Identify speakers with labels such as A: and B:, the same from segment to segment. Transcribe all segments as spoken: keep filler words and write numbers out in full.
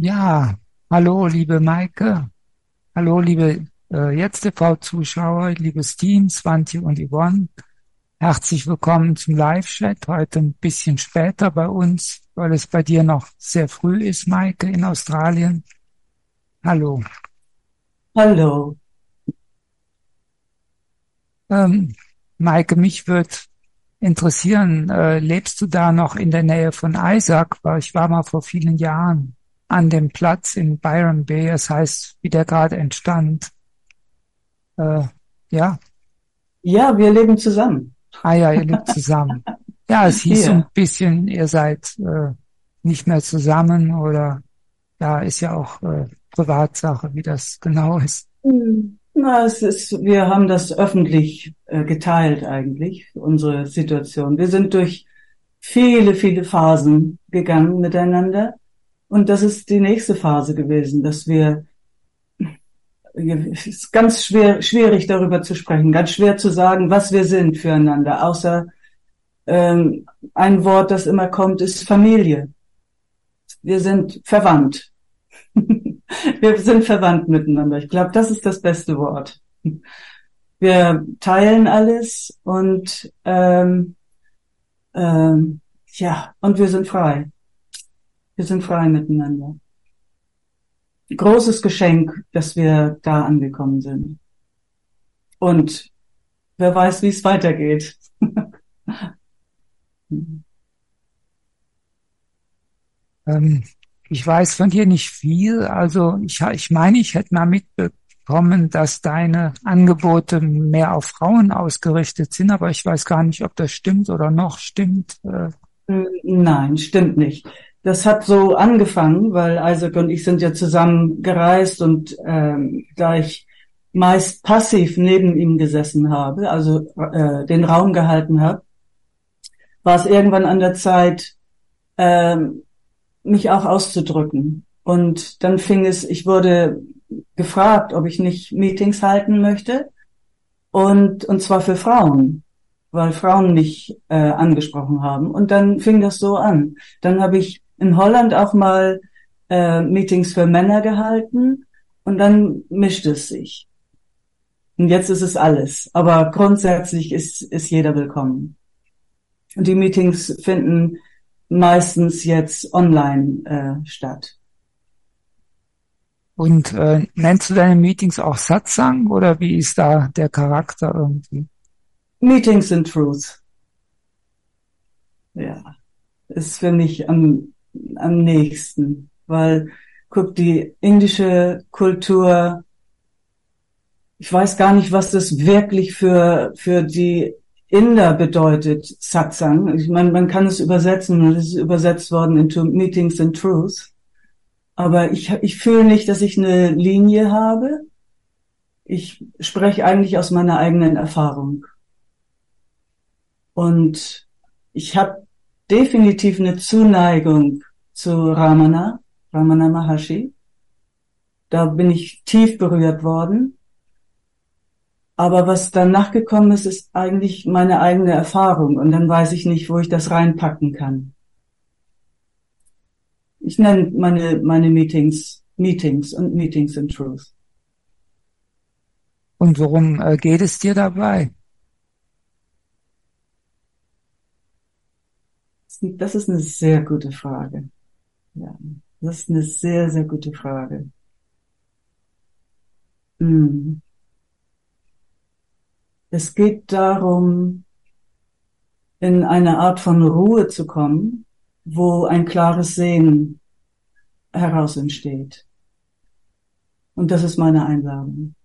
A: Ja, hallo, liebe Maike. Hallo, liebe äh, Jetzt T V-Zuschauer, liebes Team, Swantje und Yvonne. Herzlich willkommen zum Live-Chat. Heute ein bisschen später bei uns, weil es bei dir noch sehr früh ist, Maike, in Australien. Hallo.
B: Hallo.
A: Ähm, Maike, mich würde interessieren, äh, lebst du da noch in der Nähe von Isaac? Weil ich war mal vor vielen Jahren an dem Platz in Byron Bay, das heißt, wie der gerade entstand. Äh, ja.
B: Ja, wir leben zusammen.
A: Ah ja, ihr lebt zusammen. Ja, es hieß so ein
B: Ja.
A: bisschen, ihr seid äh, nicht mehr zusammen oder ja, ist ja auch äh, Privatsache, wie das genau ist.
B: Hm. Na, es ist, wir haben das öffentlich äh, geteilt eigentlich, unsere Situation. Wir sind durch viele, viele Phasen gegangen miteinander. Und das ist die nächste Phase gewesen, dass wir, es ist ganz schwer, schwierig darüber zu sprechen, ganz schwer zu sagen, was wir sind füreinander, außer ähm, ein Wort, das immer kommt, ist Familie. Wir sind verwandt. Wir sind verwandt miteinander. Ich glaube, das ist das beste Wort. Wir teilen alles und ähm, ähm, ja, und wir sind frei. Wir sind frei miteinander. Großes Geschenk, dass wir da angekommen sind. Und wer weiß, wie es weitergeht.
A: Ähm, ich weiß von dir nicht viel, also ich, ich meine, ich hätte mal mitbekommen, dass deine Angebote mehr auf Frauen ausgerichtet sind, aber ich weiß gar nicht, ob das stimmt oder noch stimmt. Äh,
B: Nein, stimmt nicht. Das hat so angefangen, weil Isaac und ich sind ja zusammen gereist und ähm, da ich meist passiv neben ihm gesessen habe, also äh, den Raum gehalten habe, war es irgendwann an der Zeit, ähm, mich auch auszudrücken. Und dann fing es, ich wurde gefragt, ob ich nicht Meetings halten möchte und und zwar für Frauen, weil Frauen mich äh, angesprochen haben. Und dann fing das so an. Dann habe ich in Holland auch mal äh, Meetings für Männer gehalten und dann mischt es sich. Und jetzt ist es alles. Aber grundsätzlich ist ist jeder willkommen. Und die Meetings finden meistens jetzt online äh, statt.
A: Und äh, nennst du deine Meetings auch Satsang oder wie ist da der Charakter irgendwie?
B: Meetings in Truth, ja, ist für mich am, am nächsten, weil, guck, die indische Kultur, ich weiß gar nicht, was das wirklich für, für die Inder bedeutet, Satsang. Ich meine, man kann es übersetzen und es ist übersetzt worden into Meetings in Truth. Aber ich, ich fühle nicht, dass ich eine Linie habe. Ich spreche eigentlich aus meiner eigenen Erfahrung. Und ich habe definitiv eine Zuneigung zu Ramana, Ramana Maharshi. Da bin ich tief berührt worden. Aber was danach gekommen ist, ist eigentlich meine eigene Erfahrung. Und dann weiß ich nicht, wo ich das reinpacken kann. Ich nenne meine, meine Meetings Meetings und Meetings in Truth.
A: Und worum äh, geht es dir dabei?
B: Das ist eine sehr gute Frage. Ja, das ist eine sehr, sehr gute Frage. Hm. Es geht darum, in eine Art von Ruhe zu kommen, wo ein klares Sehen heraus entsteht. Und das ist meine Einladung.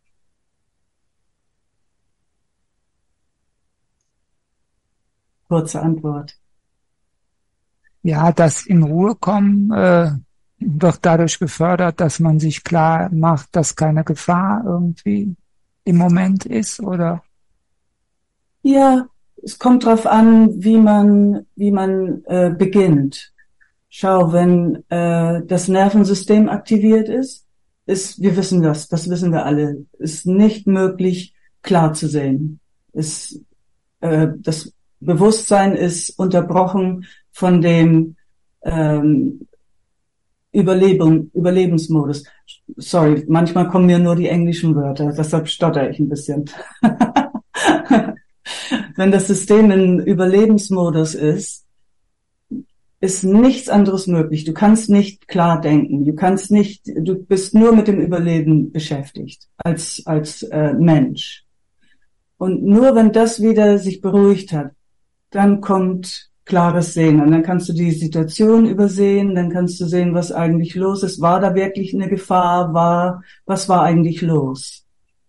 B: Kurze Antwort.
A: Ja, das in Ruhe kommen äh, wird dadurch gefördert, dass man sich klar macht, dass keine Gefahr irgendwie im Moment ist, oder?
B: Ja, es kommt drauf an, wie man, wie man äh, beginnt. Schau, wenn äh, das Nervensystem aktiviert ist, ist, wir wissen das, das wissen wir alle, ist nicht möglich, klar zu sehen. Ist, äh, das Bewusstsein ist unterbrochen von dem ähm, Überlebung, Überlebensmodus. Sorry, manchmal kommen mir nur die englischen Wörter, deshalb stotter ich ein bisschen. Wenn das System in Überlebensmodus ist, ist nichts anderes möglich. Du kannst nicht klar denken. Du kannst nicht, du bist nur mit dem Überleben beschäftigt als, als äh, Mensch. Und nur wenn das wieder sich beruhigt hat, dann kommt klares Sehen. Und dann kannst du die Situation übersehen, dann kannst du sehen, was eigentlich los ist. War da wirklich eine Gefahr? War, was war eigentlich los?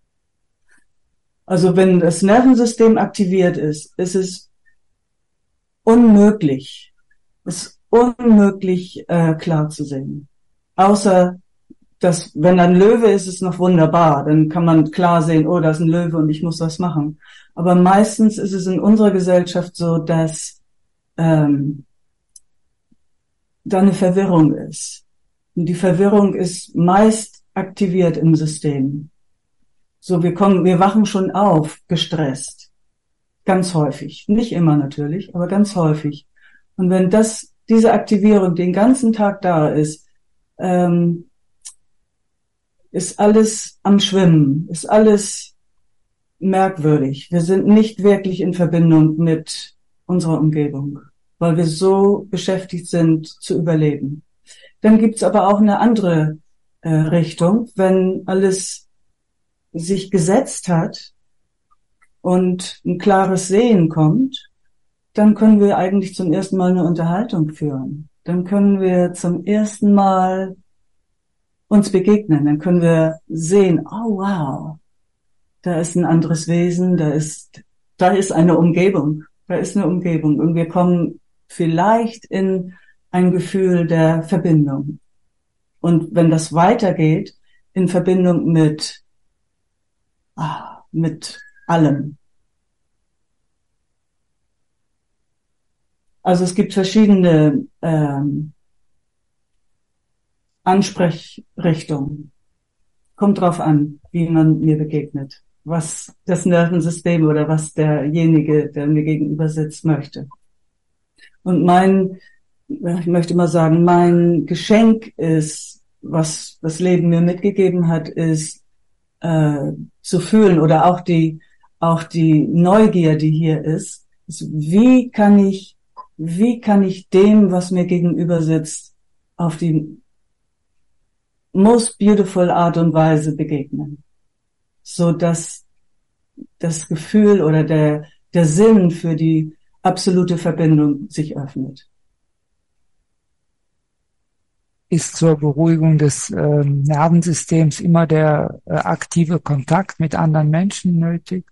B: Also wenn das Nervensystem aktiviert ist, ist es unmöglich, ist unmöglich äh, klar zu sehen. Außer, dass wenn ein Löwe ist, ist es noch wunderbar. Dann kann man klar sehen, oh, da ist ein Löwe und ich muss das machen. Aber meistens ist es in unserer Gesellschaft so, dass ähm, da eine Verwirrung ist. Und die Verwirrung ist meist aktiviert im System. So, wir kommen, wir wachen schon auf, gestresst. Ganz häufig. Nicht immer natürlich, aber ganz häufig. Und wenn das, diese Aktivierung den ganzen Tag da ist, ähm, ist alles am Schwimmen, ist alles merkwürdig. Wir sind nicht wirklich in Verbindung mit unserer Umgebung, weil wir so beschäftigt sind zu überleben. Dann gibt's aber auch eine andere äh, Richtung, wenn alles sich gesetzt hat und ein klares Sehen kommt, dann können wir eigentlich zum ersten Mal eine Unterhaltung führen. Dann können wir zum ersten Mal uns begegnen. Dann können wir sehen, oh wow, da ist ein anderes Wesen, da ist, da ist eine Umgebung, da ist eine Umgebung. Und wir kommen vielleicht in ein Gefühl der Verbindung. Und wenn das weitergeht, in Verbindung mit Ah, mit allem. Also es gibt verschiedene ähm, Ansprechrichtungen. Kommt drauf an, wie man mir begegnet, was das Nervensystem oder was derjenige, der mir gegenüber sitzt, möchte. Und mein, ich möchte mal sagen, mein Geschenk ist, was das Leben mir mitgegeben hat, ist, Äh, zu fühlen oder auch die auch die Neugier, die hier ist, ist, wie kann ich wie kann ich dem, was mir gegenüber sitzt, auf die most beautiful Art und Weise begegnen, so dass das Gefühl oder der der Sinn für die absolute Verbindung sich öffnet.
A: Ist zur Beruhigung des äh, Nervensystems immer der äh, aktive Kontakt mit anderen Menschen nötig?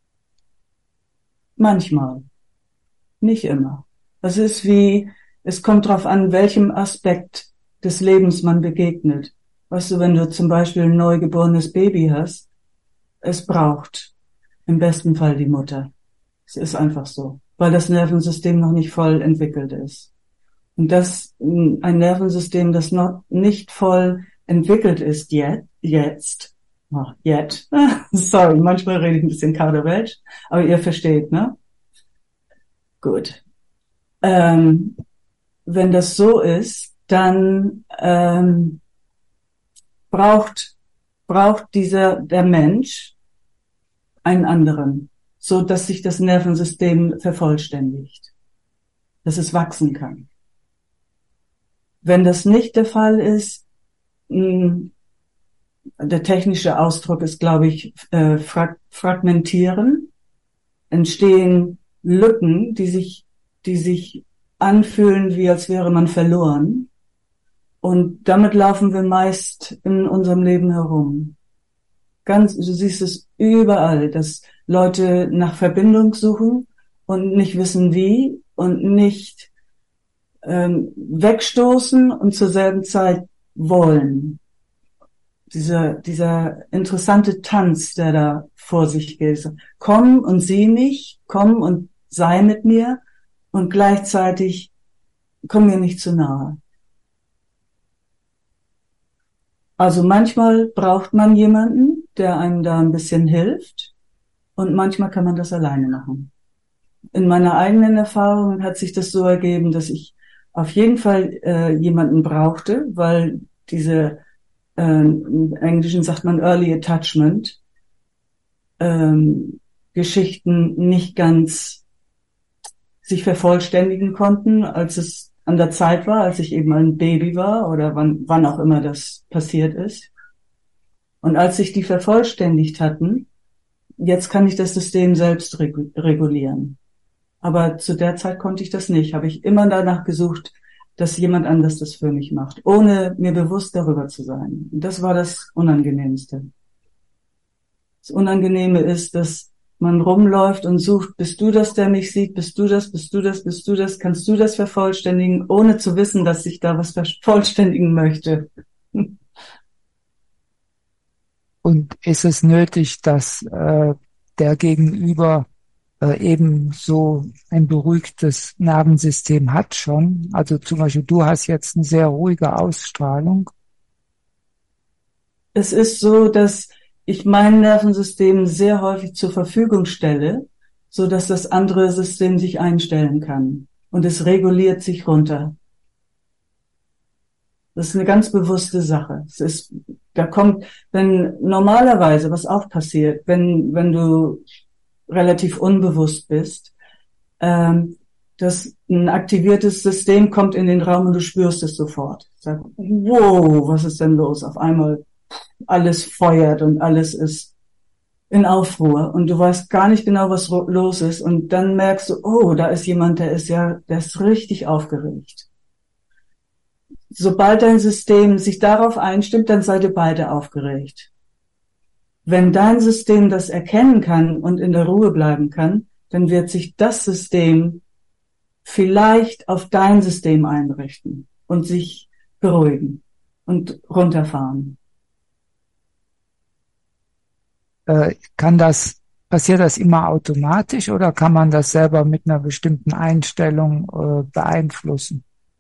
B: Manchmal, nicht immer. Es ist wie, es kommt darauf an, welchem Aspekt des Lebens man begegnet. Weißt du, wenn du zum Beispiel ein neugeborenes Baby hast, es braucht im besten Fall die Mutter. Es ist einfach so, weil das Nervensystem noch nicht voll entwickelt ist. Und das, ein Nervensystem, das noch nicht voll entwickelt ist yet, jetzt, oh, yet, sorry, manchmal rede ich ein bisschen Kauderwelsch, aber ihr versteht, ne? Gut. Ähm, wenn das so ist, dann ähm, braucht braucht dieser der Mensch einen anderen, so dass sich das Nervensystem vervollständigt, dass es wachsen kann. Wenn das nicht der Fall ist, mh, der technische Ausdruck ist, glaube ich, äh, frag fragmentieren, entstehen Lücken, die sich, die sich anfühlen, wie als wäre man verloren. Und damit laufen wir meist in unserem Leben herum. Ganz, du siehst es überall, dass Leute nach Verbindung suchen und nicht wissen wie und nicht ähm, wegstoßen und zur selben Zeit wollen. Dieser, dieser interessante Tanz, der da vor sich geht. Komm und sieh mich, komm und sei mit mir und gleichzeitig komm mir nicht zu nahe. Also manchmal braucht man jemanden, der einem da ein bisschen hilft und manchmal kann man das alleine machen. In meiner eigenen Erfahrung hat sich das so ergeben, dass ich auf jeden Fall äh, jemanden brauchte, weil diese, äh, im Englischen sagt man Early Attachment, ähm, Geschichten nicht ganz sich vervollständigen konnten, als es an der Zeit war, als ich eben ein Baby war oder wann, wann auch immer das passiert ist. Und als sich die vervollständigt hatten, jetzt kann ich das System selbst regu- regulieren. Aber zu der Zeit konnte ich das nicht. Habe ich immer danach gesucht, dass jemand anders das für mich macht, ohne mir bewusst darüber zu sein. Und das war das Unangenehmste. Das Unangenehme ist, dass man rumläuft und sucht, bist du das, der mich sieht, bist du das, bist du das, bist du das, kannst du das vervollständigen, ohne zu wissen, dass ich da was vervollständigen möchte.
A: Und ist es nötig, dass äh, der Gegenüber äh, eben so ein beruhigtes Nervensystem hat schon? Also zum Beispiel, du hast jetzt eine sehr ruhige Ausstrahlung.
B: Es ist so, dass ich mein Nervensystem sehr häufig zur Verfügung stelle, so dass das andere System sich einstellen kann. Und es reguliert sich runter. Das ist eine ganz bewusste Sache. Es ist, da kommt, wenn normalerweise, was auch passiert, wenn, wenn du relativ unbewusst bist, ähm, dass ein aktiviertes System kommt in den Raum und du spürst es sofort. Sag, wow, was ist denn los? Auf einmal alles feuert und alles ist in Aufruhr und du weißt gar nicht genau, was los ist und dann merkst du, oh, da ist jemand, der ist ja, der ist richtig aufgeregt. Sobald dein System sich darauf einstimmt, dann seid ihr beide aufgeregt. Wenn dein System das erkennen kann und in der Ruhe bleiben kann, dann wird sich das System vielleicht auf dein System einrichten und sich beruhigen und runterfahren.
A: Äh, kann das, passiert das immer automatisch oder kann man das selber mit einer bestimmten Einstellung äh, beeinflussen?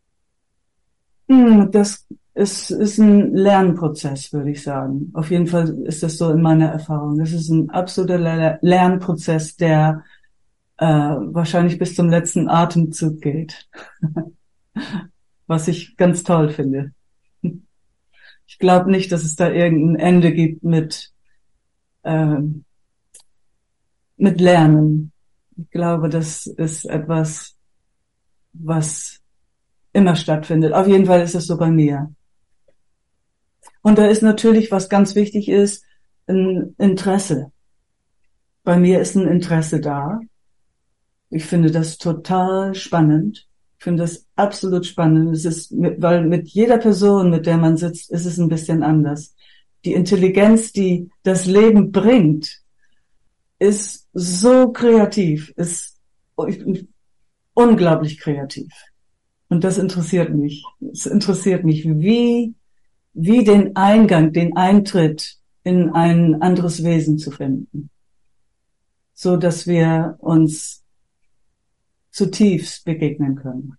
B: Hm, das ist, ist ein Lernprozess, würde ich sagen. Auf jeden Fall ist das so in meiner Erfahrung. Das ist ein absoluter Le- Lernprozess, der äh, wahrscheinlich bis zum letzten Atemzug geht. Was ich ganz toll finde. Ich glaube nicht, dass es da irgendein Ende gibt mit ähm, mit Lernen. Ich glaube, das ist etwas, was immer stattfindet. Auf jeden Fall ist es so bei mir. Und da ist natürlich, was ganz wichtig ist, ein Interesse. Bei mir ist ein Interesse da. Ich finde das total spannend. Ich finde das absolut spannend. Es ist, weil mit jeder Person, mit der man sitzt, ist es ein bisschen anders. Die Intelligenz, die das Leben bringt, ist so kreativ, ist unglaublich kreativ. Und das interessiert mich. Es interessiert mich, wie, wie den Eingang, den Eintritt in ein anderes Wesen zu finden. So dass wir uns zutiefst begegnen können.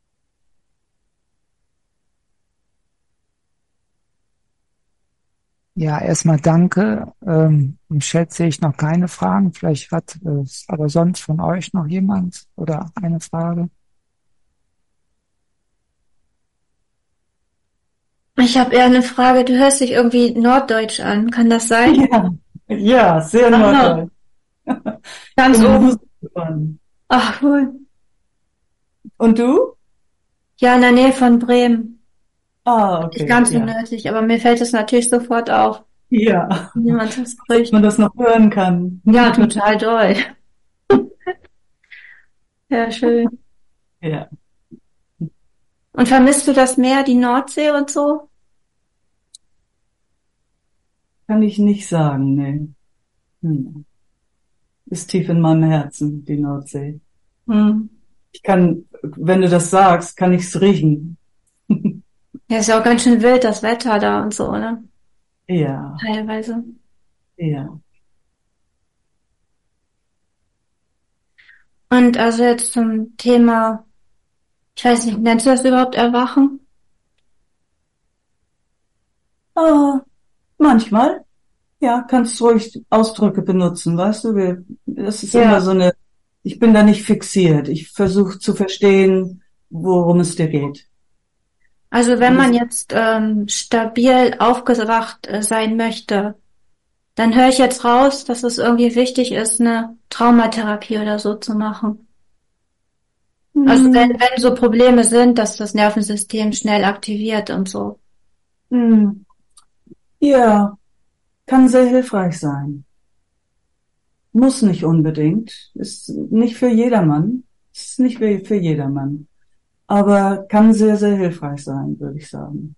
A: Ja, erstmal danke. Ähm, Im Chat sehe ich noch keine Fragen. Vielleicht hat äh, aber sonst von euch noch jemand oder eine Frage.
C: Ich habe eher eine Frage. Du hörst dich irgendwie norddeutsch an. Kann das sein?
B: Ja, ja, sehr
C: Aha.
B: norddeutsch.
C: Ganz oben.
B: oben.
C: Ach, cool.
B: Und du?
C: Ja, in der Nähe von Bremen.
B: Ah, okay.
C: Nicht ganz so
B: ja.
C: nördlich, aber mir fällt es natürlich sofort auf,
B: Ja,
C: wie jemand das
B: dass
C: spricht.
B: man das noch hören kann.
C: Ja, total doll. Ja, schön.
B: Ja.
C: Und vermisst du das Meer, die Nordsee und so?
B: Kann ich nicht sagen, nee. Hm. Ist tief in meinem Herzen, die Nordsee.
C: Hm.
B: Ich kann, wenn du das sagst, kann ich's riechen.
C: Ja, ist ja auch ganz schön wild, das Wetter da und so, ne?
B: Ja,
C: Teilweise.
B: ja.
C: Und also jetzt zum Thema, ich weiß nicht, nennst du das überhaupt Erwachen?
B: Ah, manchmal, ja, kannst ruhig Ausdrücke benutzen, weißt du, wir, das ist
C: Ja.
B: immer so eine, ich bin da nicht fixiert. Ich versuche zu verstehen, worum es dir geht.
C: Also wenn man jetzt ähm, stabil aufgewacht äh, sein möchte, dann höre ich jetzt raus, dass es irgendwie wichtig ist, eine Traumatherapie oder so zu machen. Also wenn,
B: Hm,
C: wenn so Probleme sind, dass das Nervensystem schnell aktiviert und so.
B: hm, ja, kann sehr hilfreich sein. Muss nicht unbedingt. Ist nicht für jedermann. Ist nicht für, für jedermann. Aber kann sehr, sehr hilfreich sein, würde ich sagen.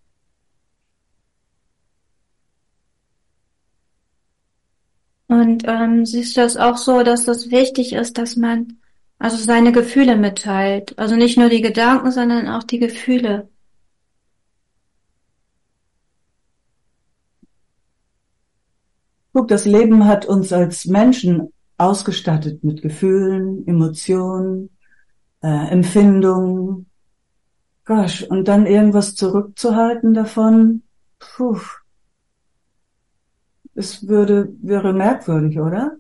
C: Und ähm, siehst du das auch so, dass das wichtig ist, dass man also seine Gefühle mitteilt? Also nicht nur die Gedanken, sondern auch die Gefühle.
B: Guck, das Leben hat uns als Menschen ausgestattet mit Gefühlen, Emotionen, äh, Empfindungen. Gosh, und dann irgendwas zurückzuhalten davon, puh, es würde, wäre merkwürdig, oder?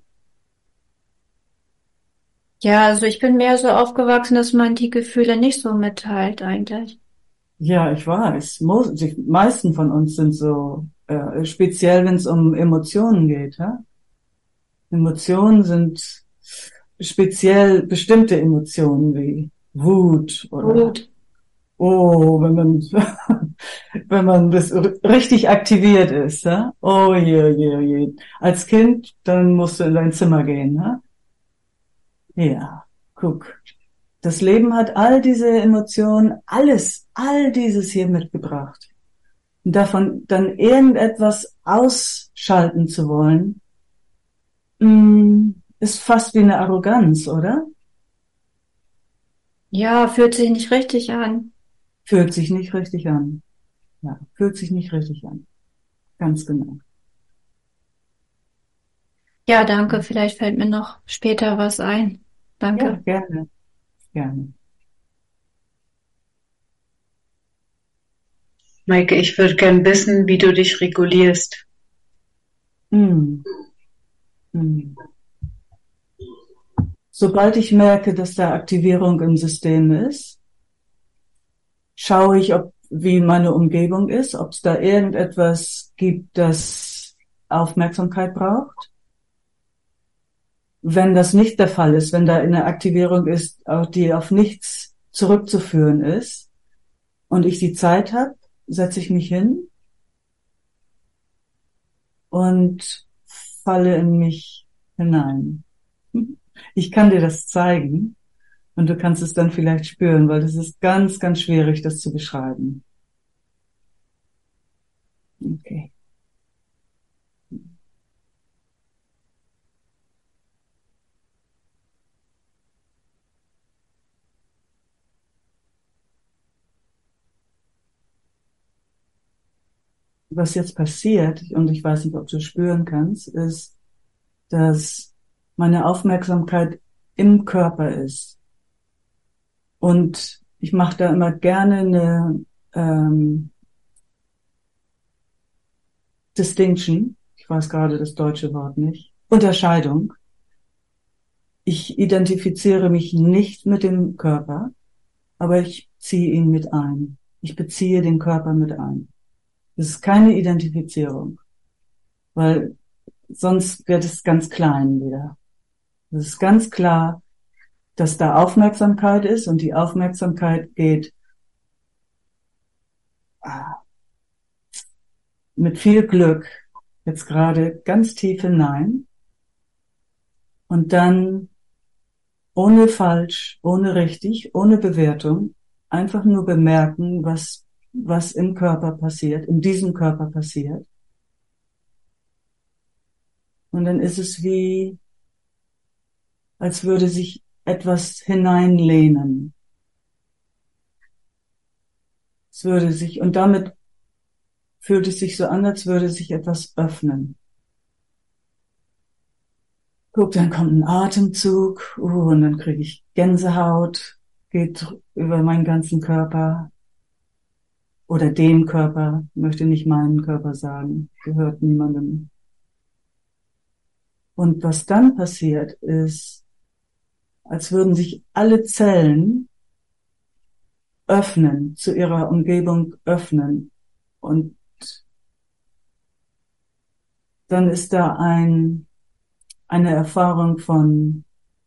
C: Ja, also ich bin mehr so aufgewachsen, dass man die Gefühle nicht so mitteilt eigentlich.
B: Ja, ich weiß. Mo- Die meisten von uns sind so, äh, speziell wenn es um Emotionen geht. Ja? Emotionen sind speziell bestimmte Emotionen wie Wut oder
C: Gut.
B: oh, wenn man wenn man das r- richtig aktiviert ist. Ja? Oh je, je, je. Als Kind, dann musst du in dein Zimmer gehen. Ja, ja. Guck. Das Leben hat all diese Emotionen, alles, all dieses hier mitgebracht. Und davon dann irgendetwas ausschalten zu wollen, mh, ist fast wie eine Arroganz, oder?
C: Ja, fühlt sich nicht richtig an.
B: Fühlt sich nicht richtig an. Ja, fühlt sich nicht richtig an. Ganz genau.
C: Ja, danke. Vielleicht fällt mir noch später was ein.
B: Ja,
C: Danke.
B: gerne, gerne.
D: Maike, ich würde gern wissen, wie du dich regulierst.
B: Mm, mm. Sobald ich merke, dass da Aktivierung im System ist, schaue ich, ob, wie meine Umgebung ist, ob es da irgendetwas gibt, das Aufmerksamkeit braucht. Wenn das nicht der Fall ist, wenn da eine Aktivierung ist, die auf nichts zurückzuführen ist und ich die Zeit habe, setze ich mich hin und falle in mich hinein. Ich kann dir das zeigen und du kannst es dann vielleicht spüren, weil das ist ganz, ganz schwierig, das zu beschreiben. Okay. Was jetzt passiert, und ich weiß nicht, ob du spüren kannst, ist, dass meine Aufmerksamkeit im Körper ist. Und ich mache da immer gerne eine ähm, Distinction, ich weiß gerade das deutsche Wort nicht, Unterscheidung. Ich identifiziere mich nicht mit dem Körper, aber ich ziehe ihn mit ein. Ich beziehe den Körper mit ein. Das ist keine Identifizierung, weil sonst wird es ganz klein wieder. Es ist ganz klar, dass da Aufmerksamkeit ist und die Aufmerksamkeit geht ah, mit viel Glück jetzt gerade ganz tief hinein und dann ohne falsch, ohne richtig, ohne Bewertung, einfach nur bemerken, was, was im Körper passiert, in diesem Körper passiert. Und dann ist es wie, als würde sich etwas hineinlehnen. Es würde sich, und damit fühlt es sich so an, als würde sich etwas öffnen. Guck, dann kommt ein Atemzug, uh, und dann kriege ich Gänsehaut, geht über meinen ganzen Körper oder den Körper, möchte nicht meinen Körper sagen, gehört niemandem. Und was dann passiert ist, als würden sich alle Zellen öffnen, zu ihrer Umgebung öffnen. Und dann ist da ein, eine Erfahrung von,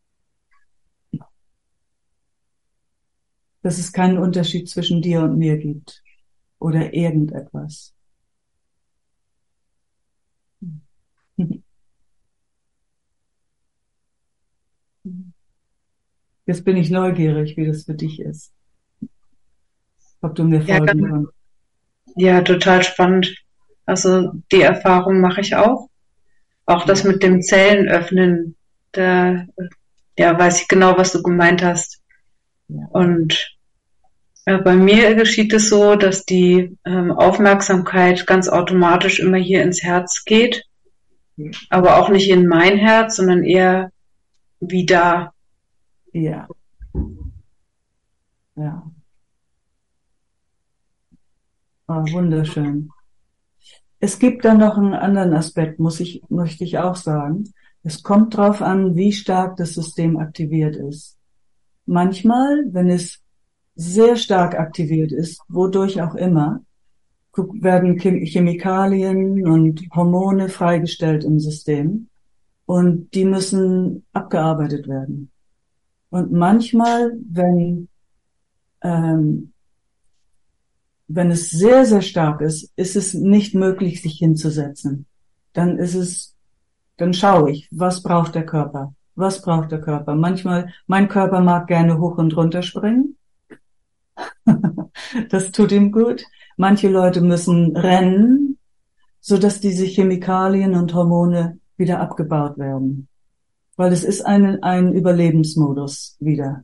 B: dass es keinen Unterschied zwischen dir und mir gibt oder irgendetwas. Jetzt bin ich neugierig, wie das für dich ist. Ob du mir
D: Ja,
B: folgen kannst.
D: ja, total spannend. Also die Erfahrung mache ich auch. Auch das mit dem Zellen öffnen, da ja, weiß ich genau, was du gemeint hast.
B: Ja.
D: Und äh, bei mir geschieht es so, dass die ähm, Aufmerksamkeit ganz automatisch immer hier ins Herz geht,
B: Ja.
D: aber auch nicht in mein Herz, sondern eher wie da.
B: Ja. Ja. Ah, wunderschön. Es gibt dann noch einen anderen Aspekt, muss ich, möchte ich auch sagen. Es kommt drauf an, wie stark das System aktiviert ist. Manchmal, wenn es sehr stark aktiviert ist, wodurch auch immer, werden Chemikalien und Hormone freigestellt im System und die müssen abgearbeitet werden. Und manchmal, wenn ähm, wenn es sehr, sehr stark ist, ist es nicht möglich, sich hinzusetzen. Dann ist es, dann schaue ich, was braucht der Körper? Was braucht der Körper? Manchmal, mein Körper mag gerne hoch und runter springen. Das tut ihm gut. Manche Leute müssen rennen, so dass diese Chemikalien und Hormone wieder abgebaut werden. Weil es ist ein, ein Überlebensmodus wieder.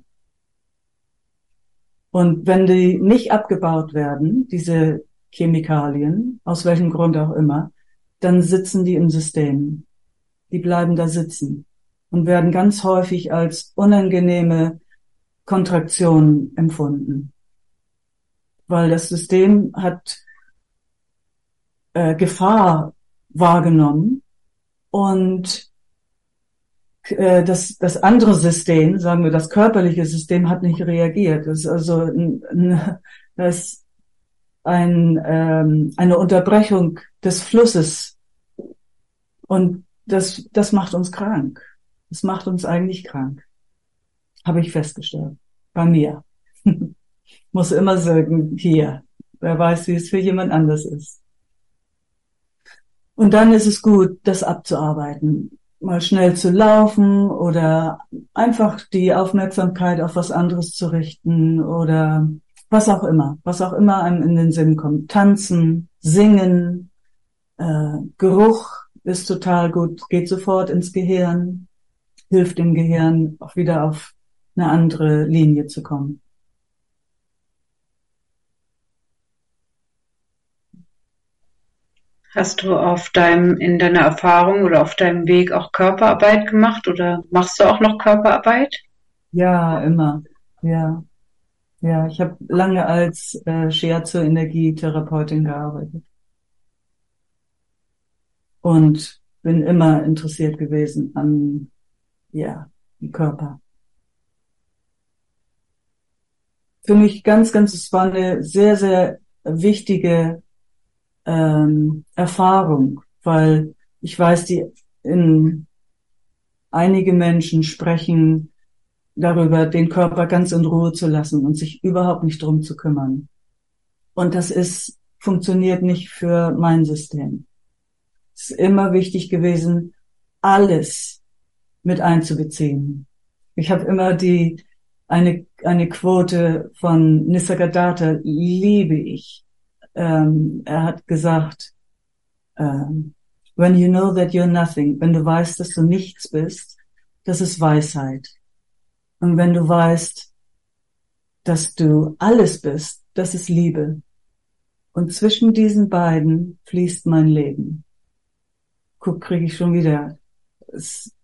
B: Und wenn die nicht abgebaut werden, diese Chemikalien, aus welchem Grund auch immer, dann sitzen die im System. Die bleiben da sitzen und werden ganz häufig als unangenehme Kontraktion empfunden. Weil das System hat äh, Gefahr wahrgenommen und äh, das, das andere System, sagen wir das körperliche System, hat nicht reagiert. Das ist also ein, ein, das ist ein, ähm, eine Unterbrechung des Flusses und das, das macht uns krank. Das macht uns eigentlich krank. Habe ich festgestellt. Bei mir. Muss immer sagen, hier. Wer weiß, wie es für jemand anders ist. Und dann ist es gut, das abzuarbeiten. Mal schnell zu laufen oder einfach die Aufmerksamkeit auf was anderes zu richten oder was auch immer. Was auch immer einem in den Sinn kommt. Tanzen, singen, äh, Geruch ist total gut, geht sofort ins Gehirn, hilft dem Gehirn auch wieder auf eine andere Linie zu kommen.
D: Hast du auf deinem, in deiner Erfahrung oder auf deinem Weg auch Körperarbeit gemacht oder machst du auch noch Körperarbeit?
B: Ja, immer. Ja, ja. Ich habe lange als äh, Shiatsu-Energietherapeutin gearbeitet und bin immer interessiert gewesen an ja dem Körper. Für mich ganz, ganz, es war eine sehr, sehr wichtige ähm, Erfahrung, weil ich weiß, die in einige Menschen sprechen darüber, den Körper ganz in Ruhe zu lassen und sich überhaupt nicht drum zu kümmern. Und das ist, funktioniert nicht für mein System. Es ist immer wichtig gewesen, alles mit einzubeziehen. Ich habe immer die, eine, eine Quote von Nisargadatta liebe ich. Ähm, er hat gesagt, ähm, when you know that you're nothing, wenn du weißt, dass du nichts bist, das ist Weisheit. Und wenn du weißt, dass du alles bist, das ist Liebe. Und zwischen diesen beiden fließt mein Leben. Guck, kriege ich schon wieder. Es,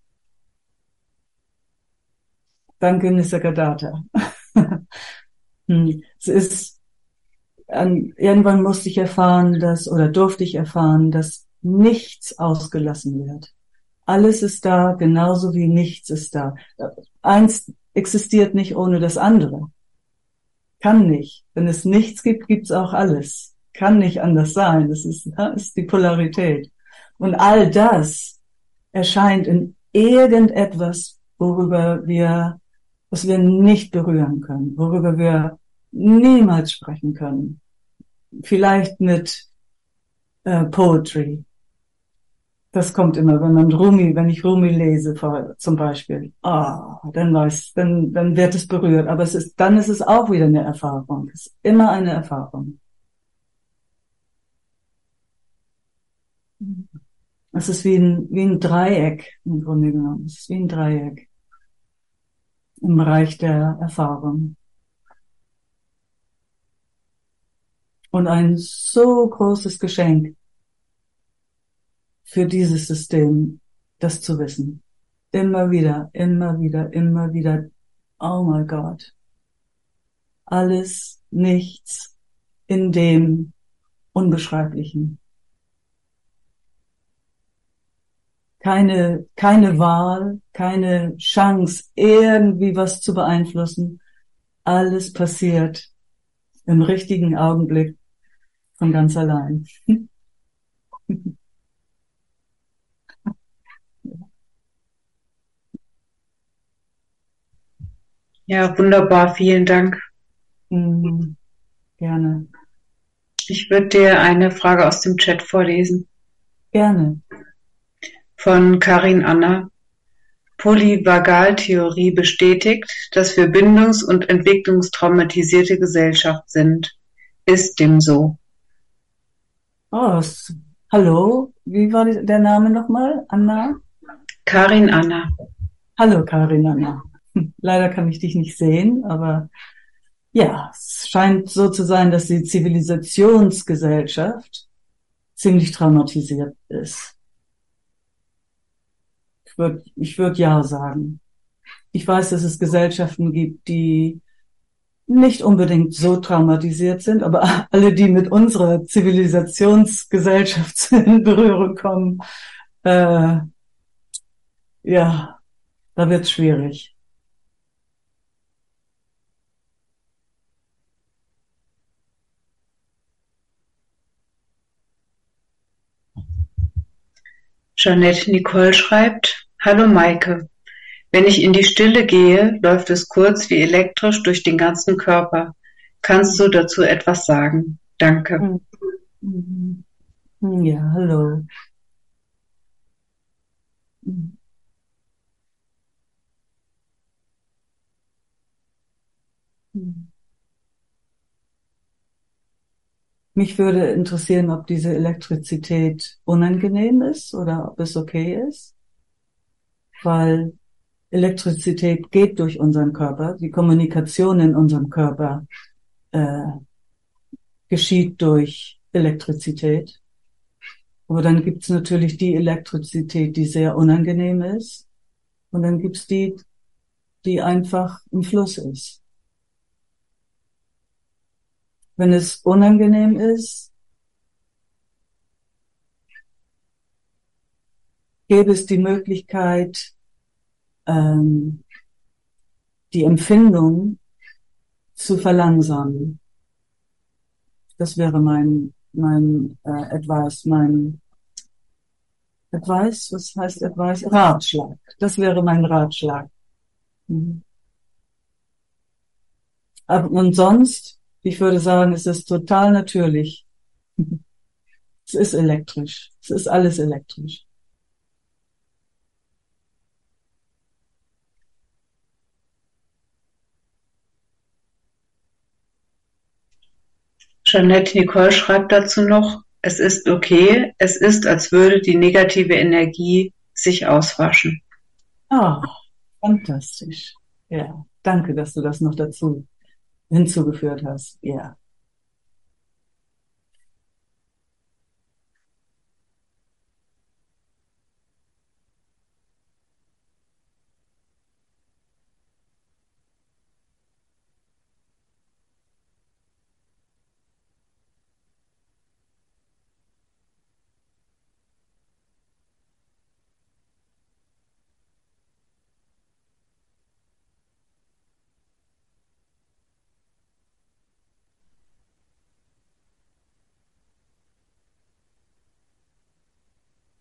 B: danke, Nisargadatta. hm, es ist, an, irgendwann musste ich erfahren, dass, oder durfte ich erfahren, dass nichts ausgelassen wird. Alles ist da, genauso wie nichts ist da. Eins existiert nicht ohne das andere. Kann nicht. Wenn es nichts gibt, gibt's auch alles. Kann nicht anders sein. Das ist, das ist die Polarität. Und all das erscheint in irgendetwas, worüber wir, was wir nicht berühren können, worüber wir niemals sprechen können. Vielleicht mit äh, Poetry. Das kommt immer, wenn man Rumi, wenn ich Rumi lese, zum Beispiel. Ah, dann weiß, dann, dann wird es berührt. Aber es ist, dann ist es auch wieder eine Erfahrung. Es ist immer eine Erfahrung. Es ist wie ein, wie ein Dreieck, im Grunde genommen. Es ist wie ein Dreieck im Bereich der Erfahrung. Und ein so großes Geschenk für dieses System, das zu wissen. Immer wieder, immer wieder, immer wieder. Oh mein Gott. Alles, nichts in dem Unbeschreiblichen. Keine, keine Wahl, keine Chance, irgendwie was zu beeinflussen. Alles passiert im richtigen Augenblick von ganz allein.
D: Ja, wunderbar, vielen Dank.
B: Mhm, gerne.
D: Ich würde dir eine Frage aus dem Chat vorlesen.
B: Gerne.
D: Von Karin Anna. Polyvagaltheorie bestätigt, dass wir bindungs- und entwicklungstraumatisierte Gesellschaft sind. Ist dem so?
B: Oh, s- hallo, wie war die, der Name nochmal? Anna?
D: Karin Anna.
B: Hallo, Karin Anna. Hm, leider kann ich dich nicht sehen, aber ja, es scheint so zu sein, dass die Zivilisationsgesellschaft ziemlich traumatisiert ist. Ich würde ich würd ja sagen. Ich weiß, dass es Gesellschaften gibt, die nicht unbedingt so traumatisiert sind, aber alle, die mit unserer Zivilisationsgesellschaft in Berührung kommen, äh, ja, da wird's schwierig.
D: Jeanette Nicole schreibt, Hallo Maike, wenn ich in die Stille gehe, läuft es kurz wie elektrisch durch den ganzen Körper. Kannst du dazu etwas sagen? Danke.
B: Mhm. Ja, hallo. Mich würde interessieren, ob diese Elektrizität unangenehm ist oder ob es okay ist, weil Elektrizität geht durch unseren Körper, die Kommunikation in unserem Körper äh, geschieht durch Elektrizität. Aber dann gibt's natürlich die Elektrizität, die sehr unangenehm ist, und dann gibt's die, die einfach im Fluss ist. Wenn es unangenehm ist, gäbe es die Möglichkeit, ähm, die Empfindung zu verlangsamen. Das wäre mein, mein äh, Advice, mein Advice, was heißt Advice? Ratschlag. Das wäre mein Ratschlag. Mhm. Aber, und sonst, ich würde sagen, es ist total natürlich. Es ist elektrisch. Es ist alles elektrisch.
D: Jeanette Nicole schreibt dazu noch, es ist okay, es ist, als würde die negative Energie sich auswaschen.
B: Ah, fantastisch. Ja, danke, dass du das noch dazu hinzugeführt hast. Ja.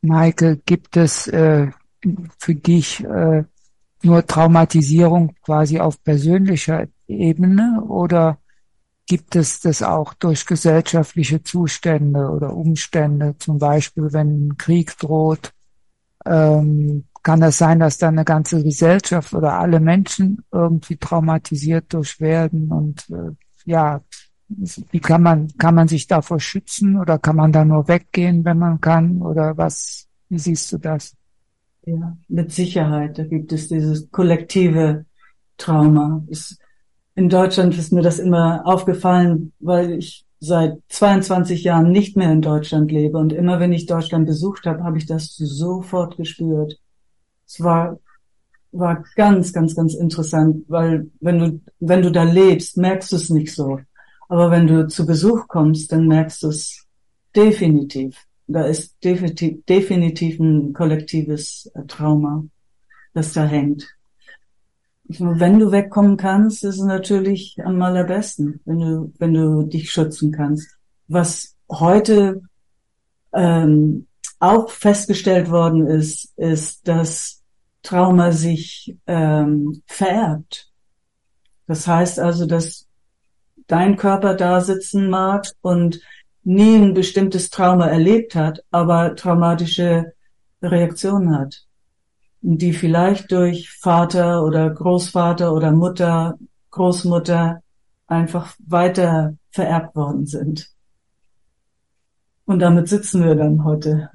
A: Maike, gibt es äh, für dich äh, nur Traumatisierung quasi auf persönlicher Ebene oder gibt es das auch durch gesellschaftliche Zustände oder Umstände? Zum Beispiel, wenn ein Krieg droht, ähm, kann das sein, dass dann eine ganze Gesellschaft oder alle Menschen irgendwie traumatisiert durch werden und äh, ja, wie kann man, kann man sich davor schützen oder kann man da nur weggehen, wenn man kann oder was, wie siehst du das?
B: Ja, mit Sicherheit. Da gibt es dieses kollektive Trauma. Es, in Deutschland ist mir das immer aufgefallen, weil ich seit zweiundzwanzig Jahren nicht mehr in Deutschland lebe. Und immer wenn ich Deutschland besucht habe, habe ich das sofort gespürt. Es war, war ganz, ganz, ganz interessant, weil wenn du, wenn du da lebst, merkst du es nicht so. Aber wenn du zu Besuch kommst, dann merkst du es definitiv. Da ist definitiv, definitiv ein kollektives Trauma, das da hängt. Wenn du wegkommen kannst, ist es natürlich am allerbesten, wenn du, wenn du dich schützen kannst. Was heute ähm, auch festgestellt worden ist, ist, dass Trauma sich ähm, vererbt. Das heißt also, dass dein Körper da sitzen mag und nie ein bestimmtes Trauma erlebt hat, aber traumatische Reaktionen hat, die vielleicht durch Vater oder Großvater oder Mutter, Großmutter einfach weiter vererbt worden sind. Und damit sitzen wir dann heute.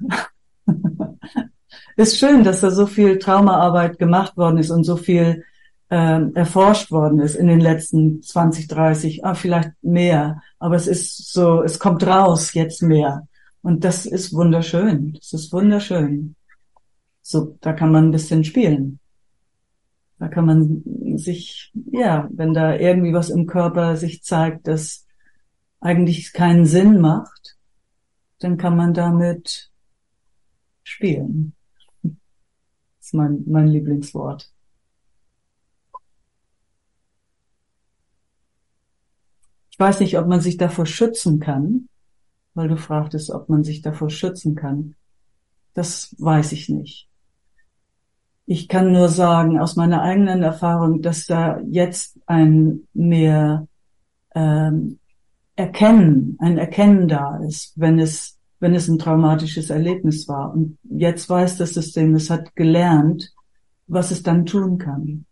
B: Ist schön, dass da so viel Traumaarbeit gemacht worden ist und so viel ähm, erforscht worden ist in den letzten zwanzig, dreißig, ah, vielleicht mehr. Aber es ist so, es kommt raus jetzt mehr. Und das ist wunderschön. Das ist wunderschön. So, da kann man ein bisschen spielen. Da kann man sich, ja, wenn da irgendwie was im Körper sich zeigt, das eigentlich keinen Sinn macht, dann kann man damit spielen. Das ist mein, mein Lieblingswort. Ich weiß nicht, ob man sich davor schützen kann, weil du fragtest, ob man sich davor schützen kann. Das weiß ich nicht. Ich kann nur sagen, aus meiner eigenen Erfahrung, dass da jetzt ein mehr ähm, Erkennen, ein Erkennen da ist, wenn es, wenn es ein traumatisches Erlebnis war. Und jetzt weiß das System, es hat gelernt, was es dann tun kann.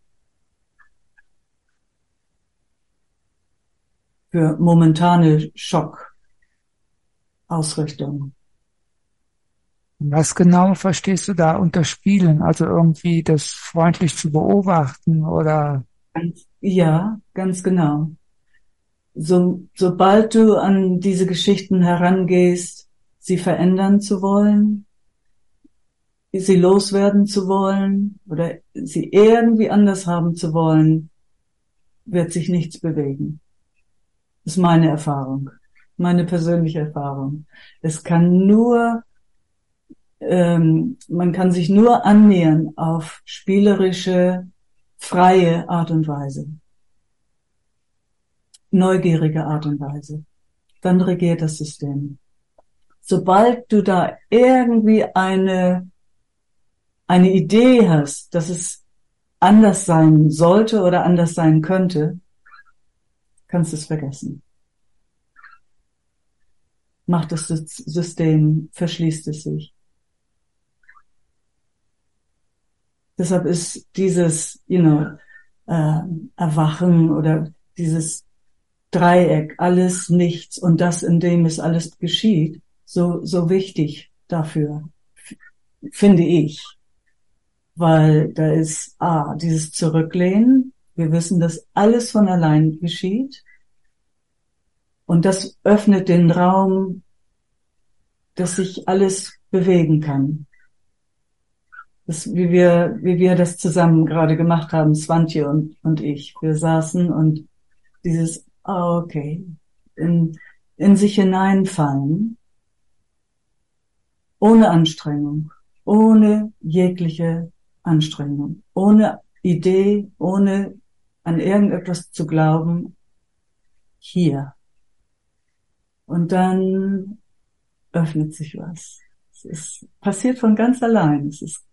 B: Für momentane Schockausrichtung.
A: Was genau verstehst du da unter Spielen? Also irgendwie das freundlich zu beobachten oder?
B: Ganz, ja, ganz genau. So, sobald du an diese Geschichten herangehst, sie verändern zu wollen, sie loswerden zu wollen oder sie irgendwie anders haben zu wollen, wird sich nichts bewegen. Das ist meine Erfahrung, meine persönliche Erfahrung. Es kann nur Ähm, man kann sich nur annähern auf spielerische, freie Art und Weise. Neugierige Art und Weise. Dann regiert das System. Sobald du da irgendwie eine, eine Idee hast, dass es anders sein sollte oder anders sein könnte, kannst du es vergessen. Macht das System, verschließt es sich. Deshalb ist dieses, you know, äh, Erwachen oder dieses Dreieck, alles, nichts und das, in dem es alles geschieht, so, so wichtig dafür, finde ich. Weil da ist, ah, dieses Zurücklehnen, wir wissen, dass alles von allein geschieht und das öffnet den Raum, dass sich alles bewegen kann. Das, wie wir, wie wir das zusammen gerade gemacht haben, Swantje und, und ich. Wir saßen und dieses, ah, okay, in, in sich hineinfallen, ohne Anstrengung, ohne jegliche Anstrengung, ohne Idee, ohne an irgendetwas zu glauben, hier. Und dann öffnet sich was. Es ist, passiert von ganz allein. Es ist,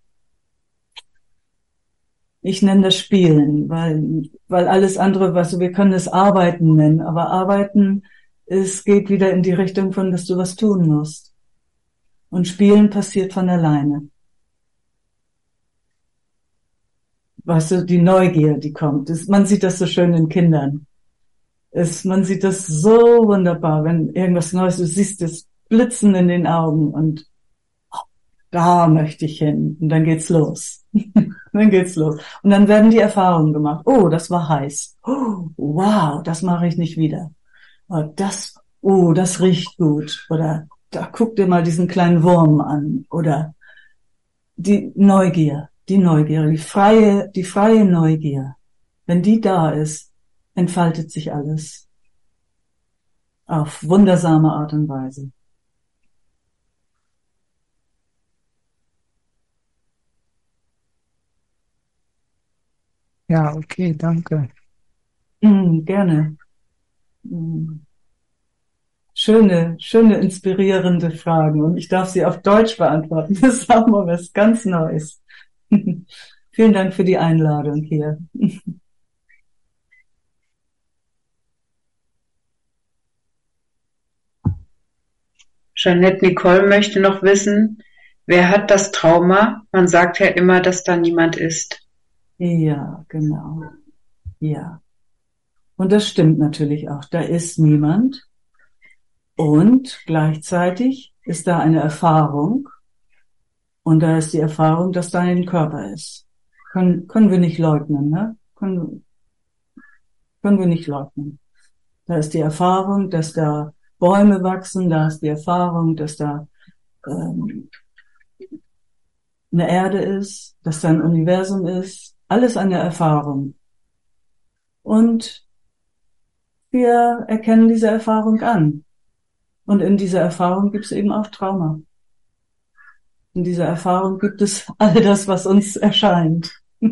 B: ich nenne das Spielen, weil, weil alles andere, was wir können es Arbeiten nennen, aber Arbeiten, es geht wieder in die Richtung von, dass du was tun musst. Und Spielen passiert von alleine. Weißt du, die Neugier, die kommt. Das, man sieht das so schön in Kindern. Es, man sieht das so wunderbar, wenn irgendwas Neues, du siehst das Blitzen in den Augen und oh, da möchte ich hin. Und dann geht's los. Dann geht's los. Und dann werden die Erfahrungen gemacht. Oh, das war heiß. Oh, wow, das mache ich nicht wieder. Oh, das, oh, das riecht gut. Oder da guck dir mal diesen kleinen Wurm an. Oder die Neugier, die Neugier, die freie, die freie Neugier. Wenn die da ist, entfaltet sich alles. Auf wundersame Art und Weise.
A: Ja, okay, danke.
B: Mm, gerne. Mm. Schöne, schöne, inspirierende Fragen. Und ich darf sie auf Deutsch beantworten. Das ist auch mal was ganz Neues. Vielen Dank für die Einladung hier.
D: Jeanette Nicole möchte noch wissen, wer hat das Trauma? Man sagt ja immer, dass da niemand ist.
B: Ja, genau. Ja. Und das stimmt natürlich auch. Da ist niemand. Und gleichzeitig ist da eine Erfahrung. Und da ist die Erfahrung, dass da ein Körper ist. Können, können wir nicht leugnen, ne? Können, können wir nicht leugnen. Da ist die Erfahrung, dass da Bäume wachsen. Da ist die Erfahrung, dass da ähm, eine Erde ist, dass da ein Universum ist. Alles eine Erfahrung. Und wir erkennen diese Erfahrung an. Und in dieser Erfahrung gibt es eben auch Trauma. In dieser Erfahrung gibt es all das, was uns erscheint.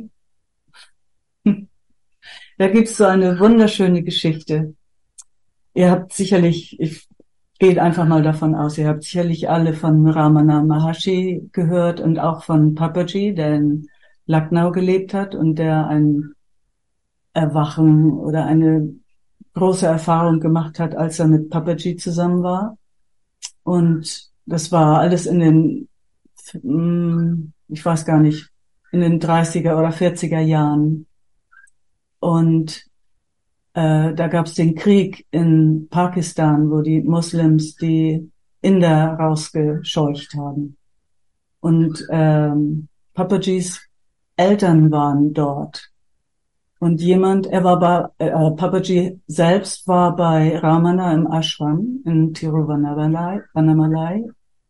B: Da gibt es so eine wunderschöne Geschichte. Ihr habt sicherlich, ich gehe einfach mal davon aus, ihr habt sicherlich alle von Ramana Maharshi gehört und auch von Papaji, der in Lucknow gelebt hat und der ein Erwachen oder eine große Erfahrung gemacht hat, als er mit Papaji zusammen war. Und das war alles in den, ich weiß gar nicht, in den dreißiger oder vierziger Jahren. Und äh, da gab es den Krieg in Pakistan, wo die Muslims die Inder rausgescheucht haben. Und ähm, Papajis Eltern waren dort. Und jemand, er war bei, äh, Papaji selbst war bei Ramana im Ashram in Tiruvannamalai.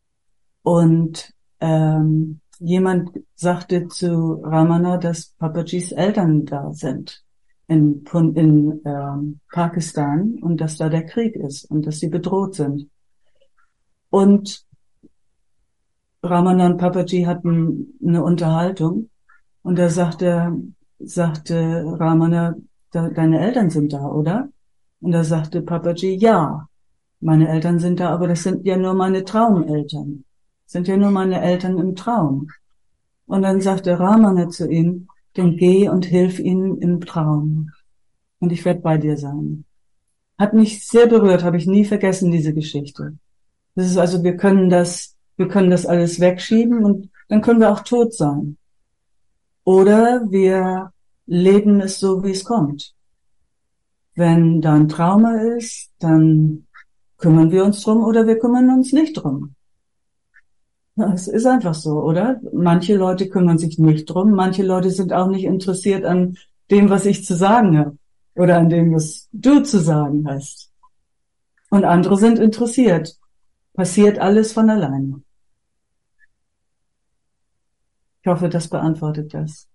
B: Und ähm, jemand sagte zu Ramana, dass Papajis Eltern da sind in, in ähm, Pakistan und dass da der Krieg ist und dass sie bedroht sind. Und Ramana und Papaji hatten eine Unterhaltung und da sagte, sagte Ramana, da, deine Eltern sind da, oder? Und da sagte Papaji, ja, meine Eltern sind da, aber das sind ja nur meine Traumeltern. Das sind ja nur meine Eltern im Traum. Und dann sagte Ramana zu ihm, dann geh und hilf ihnen im Traum. Und ich werde bei dir sein. Hat mich sehr berührt, habe ich nie vergessen, diese Geschichte. Das ist also, wir können das, wir können das alles wegschieben und dann können wir auch tot sein. Oder wir leben es so, wie es kommt. Wenn da ein Trauma ist, dann kümmern wir uns drum oder wir kümmern uns nicht drum. Es ist einfach so, oder? Manche Leute kümmern sich nicht drum, manche Leute sind auch nicht interessiert an dem, was ich zu sagen habe oder an dem, was du zu sagen hast. Und andere sind interessiert. Passiert alles von alleine. Ich hoffe, das beantwortet das.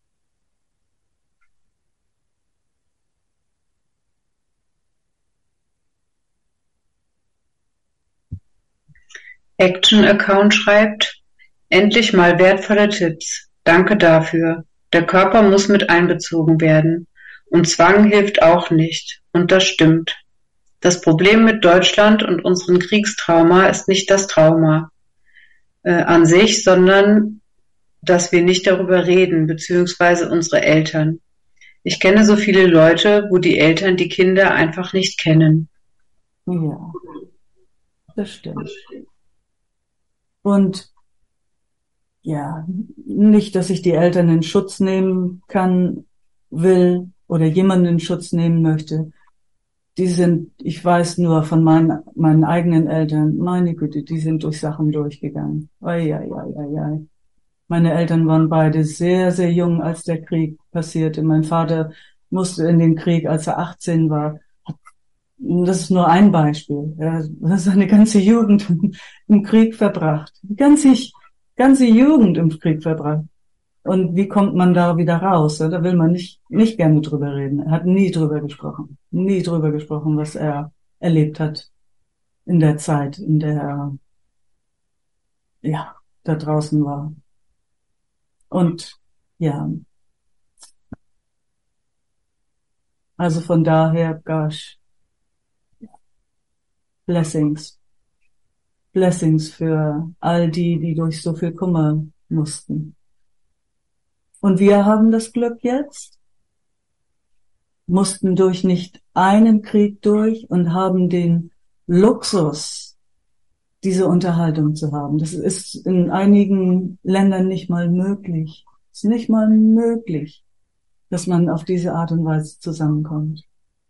D: Action-Account schreibt, endlich mal wertvolle Tipps. Danke dafür. Der Körper muss mit einbezogen werden. Und Zwang hilft auch nicht. Und das stimmt. Das Problem mit Deutschland und unserem Kriegstrauma ist nicht das Trauma. äh, an sich, sondern dass wir nicht darüber reden, beziehungsweise unsere Eltern. Ich kenne so viele Leute, wo die Eltern die Kinder einfach nicht kennen.
B: Ja, das stimmt. Und ja, nicht, dass ich die Eltern in Schutz nehmen kann, will oder jemanden in Schutz nehmen möchte. Die sind, ich weiß nur von meinen, meinen eigenen Eltern, meine Güte, die sind durch Sachen durchgegangen. Ei, ei, ei, ei, ei. Meine Eltern waren beide sehr, sehr jung, als der Krieg passierte. Mein Vater musste in den Krieg, als er achtzehn war. Das ist nur ein Beispiel. Er hat seine ganze Jugend im Krieg verbracht. Die ganze, ganze Jugend im Krieg verbracht. Und wie kommt man da wieder raus? Da will man nicht, nicht gerne drüber reden. Er hat nie drüber gesprochen. Nie drüber gesprochen, was er erlebt hat in der Zeit, in der er, ja, da draußen war. Und, ja. Also von daher, gosh. Blessings. Blessings für all die, die durch so viel Kummer mussten. Und wir haben das Glück jetzt, mussten durch nicht einen Krieg durch und haben den Luxus, diese Unterhaltung zu haben. Das ist in einigen Ländern nicht mal möglich. Es ist nicht mal möglich, dass man auf diese Art und Weise zusammenkommt.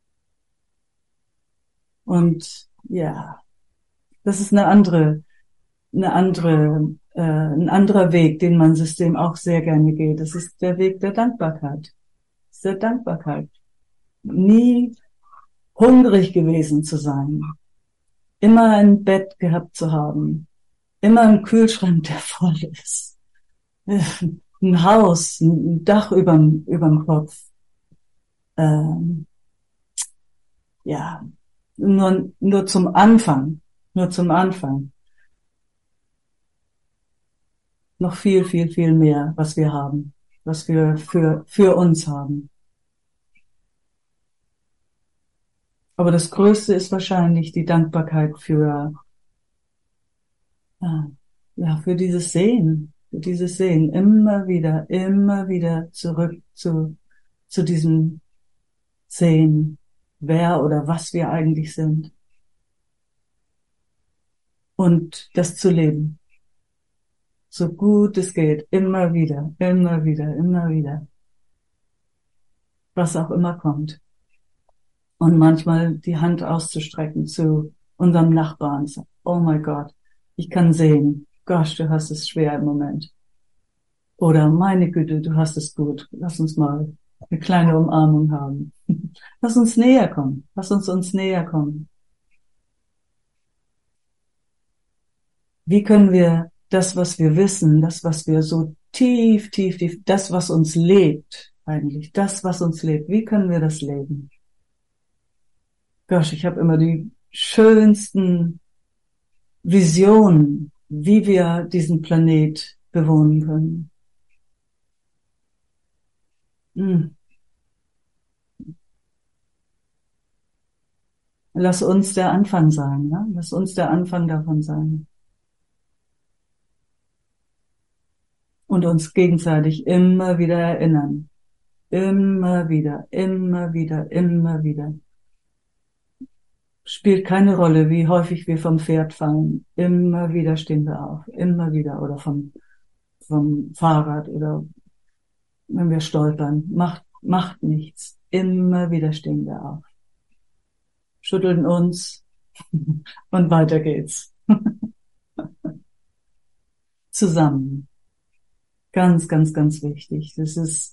B: Und ja, das ist eine andere, eine andere, äh, ein anderer Weg, den mein System auch sehr gerne geht. Das ist der Weg der Dankbarkeit. Das ist der Dankbarkeit. Nie hungrig gewesen zu sein. Immer ein Bett gehabt zu haben. Immer einen Kühlschrank, der voll ist. Ein Haus, ein Dach überm, überm Kopf. Ähm, ja, nur, nur zum Anfang. Nur zum Anfang. Noch viel, viel, viel mehr, was wir haben. Was wir für, für uns haben. Aber das Größte ist wahrscheinlich die Dankbarkeit für, ja, für dieses Sehen, für dieses Sehen. Immer wieder, immer wieder zurück zu, zu diesem Sehen, wer oder was wir eigentlich sind. Und das zu leben. So gut es geht. Immer wieder, immer wieder, immer wieder. Was auch immer kommt. Und manchmal die Hand auszustrecken zu unserem Nachbarn. Oh mein Gott, ich kann sehen. Gosh, du hast es schwer im Moment. Oder meine Güte, du hast es gut. Lass uns mal eine kleine Umarmung haben. Lass uns näher kommen. Lass uns uns näher kommen. Wie können wir das, was wir wissen, das, was wir so tief, tief, tief, das, was uns lebt, eigentlich, das, was uns lebt, wie können wir das leben? Gosh, ich habe immer die schönsten Visionen, wie wir diesen Planet bewohnen können. Hm. Lass uns der Anfang sein, ne? Lass uns der Anfang davon sein. Und uns gegenseitig immer wieder erinnern. Immer wieder, immer wieder, immer wieder. Spielt keine Rolle, wie häufig wir vom Pferd fallen. Immer wieder stehen wir auf. Immer wieder. Oder vom, vom Fahrrad oder wenn wir stolpern. Macht, macht nichts. Immer wieder stehen wir auf. Schütteln uns und weiter geht's. Zusammen. Ganz, ganz, ganz wichtig. Das ist,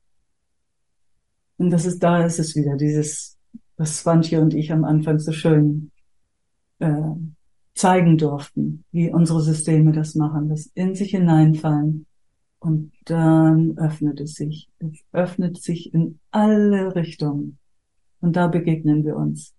B: und das ist, da ist es wieder, dieses, was Swantje und ich am Anfang so schön äh, zeigen durften, wie unsere Systeme das machen, das in sich hineinfallen und dann öffnet es sich. Es öffnet sich in alle Richtungen und da begegnen wir uns.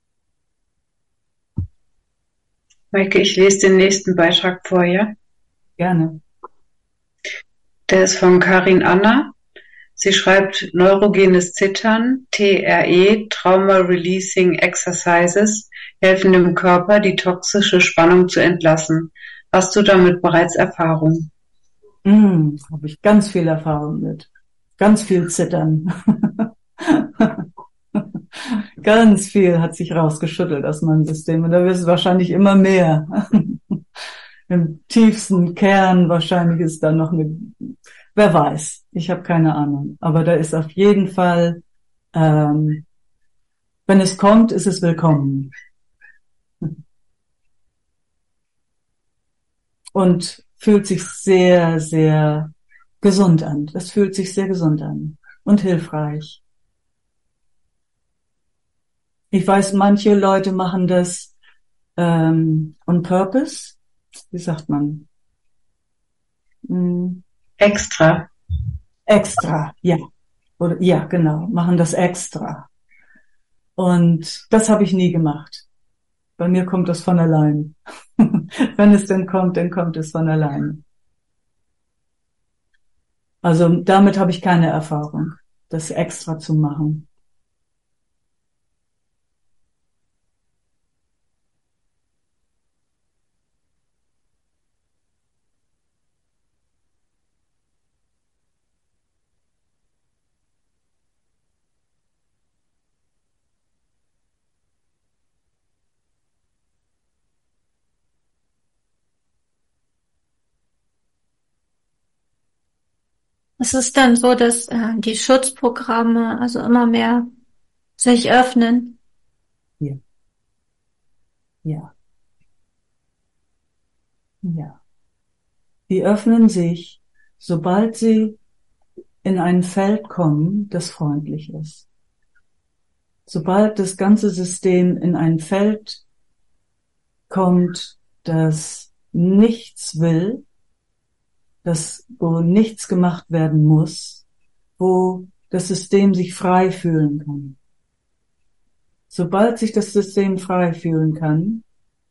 D: Maike, ich lese den nächsten Beitrag vor, ja?
B: Gerne.
D: Der ist von Karin Anna. Sie schreibt neurogenes Zittern, T R E, Trauma Releasing Exercises, helfen dem Körper, die toxische Spannung zu entlassen. Hast du damit bereits Erfahrung?
B: Mm, habe ich ganz viel Erfahrung mit. Ganz viel Zittern. Ganz viel hat sich rausgeschüttelt aus meinem System. Und da wird es wahrscheinlich immer mehr. Im tiefsten Kern wahrscheinlich ist da noch eine, wer weiß, ich habe keine Ahnung. Aber da ist auf jeden Fall, ähm, wenn es kommt, ist es willkommen. Und fühlt sich sehr, sehr gesund an. Das fühlt sich sehr gesund an und hilfreich. Ich weiß, manche Leute machen das ähm, on purpose. Wie sagt man? Hm.
D: Extra.
B: Extra, ja. Oder, ja, genau, machen das extra. Und das habe ich nie gemacht. Bei mir kommt das von allein. Wenn es denn kommt, dann kommt es von allein. Also damit habe ich keine Erfahrung, das extra zu machen.
C: Es ist dann so, dass äh, die Schutzprogramme also immer mehr sich öffnen.
B: Ja. Ja. Ja. Die öffnen sich, sobald sie in ein Feld kommen, das freundlich ist. Sobald das ganze System in ein Feld kommt, das nichts will, das, wo nichts gemacht werden muss, wo das System sich frei fühlen kann. Sobald sich das System frei fühlen kann,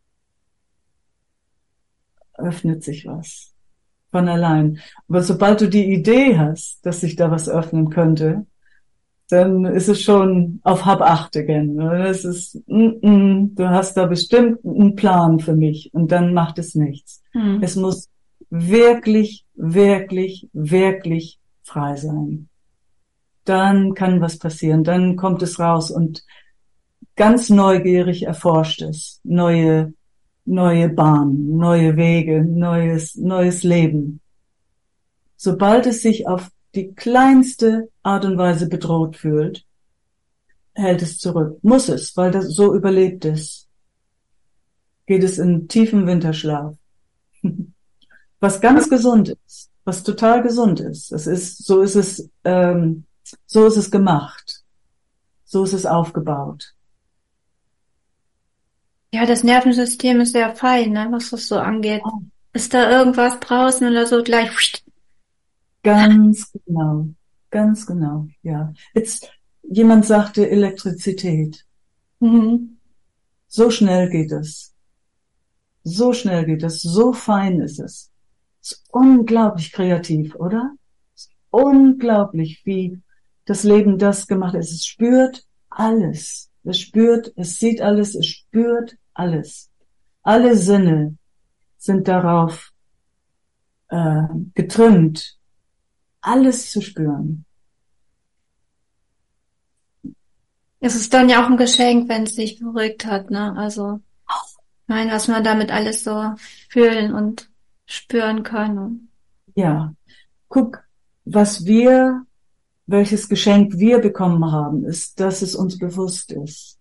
B: öffnet sich was von allein. Aber sobald du die Idee hast, dass sich da was öffnen könnte, dann ist es schon auf Hab acht again. Es ist, mm, mm, du hast da bestimmt einen Plan für mich und dann macht es nichts.
C: Hm.
B: Es muss wirklich, wirklich, wirklich frei sein. Dann kann was passieren, dann kommt es raus und ganz neugierig erforscht es. Neue, neue Bahnen, neue Wege, neues, neues Leben. Sobald es sich auf die kleinste Art und Weise bedroht fühlt, hält es zurück. Muss es, weil das so überlebt es. Geht es in tiefen Winterschlaf. Was ganz gesund ist, was total gesund ist. Das ist, so ist es, ähm, so ist es gemacht. So ist es aufgebaut.
C: Ja, das Nervensystem ist sehr fein, ne, was das so angeht.
B: Oh.
C: Ist da irgendwas draußen oder so gleich?
B: Ganz genau, ganz genau, ja. Jetzt, jemand sagte Elektrizität.
C: Mhm.
B: So schnell geht es. So schnell geht es, so fein ist es. Es ist unglaublich kreativ, oder? Es ist unglaublich, wie das Leben das gemacht hat. Es spürt alles. Es spürt, es sieht alles, es spürt alles. Alle Sinne sind darauf äh, getrimmt, alles zu spüren.
C: Es ist dann ja auch ein Geschenk, wenn es sich beruhigt hat, ne? Also, ich meine, was man damit alles so fühlen und spüren kann.
B: Ja, guck, was wir, welches Geschenk wir bekommen haben, ist, dass es uns bewusst ist.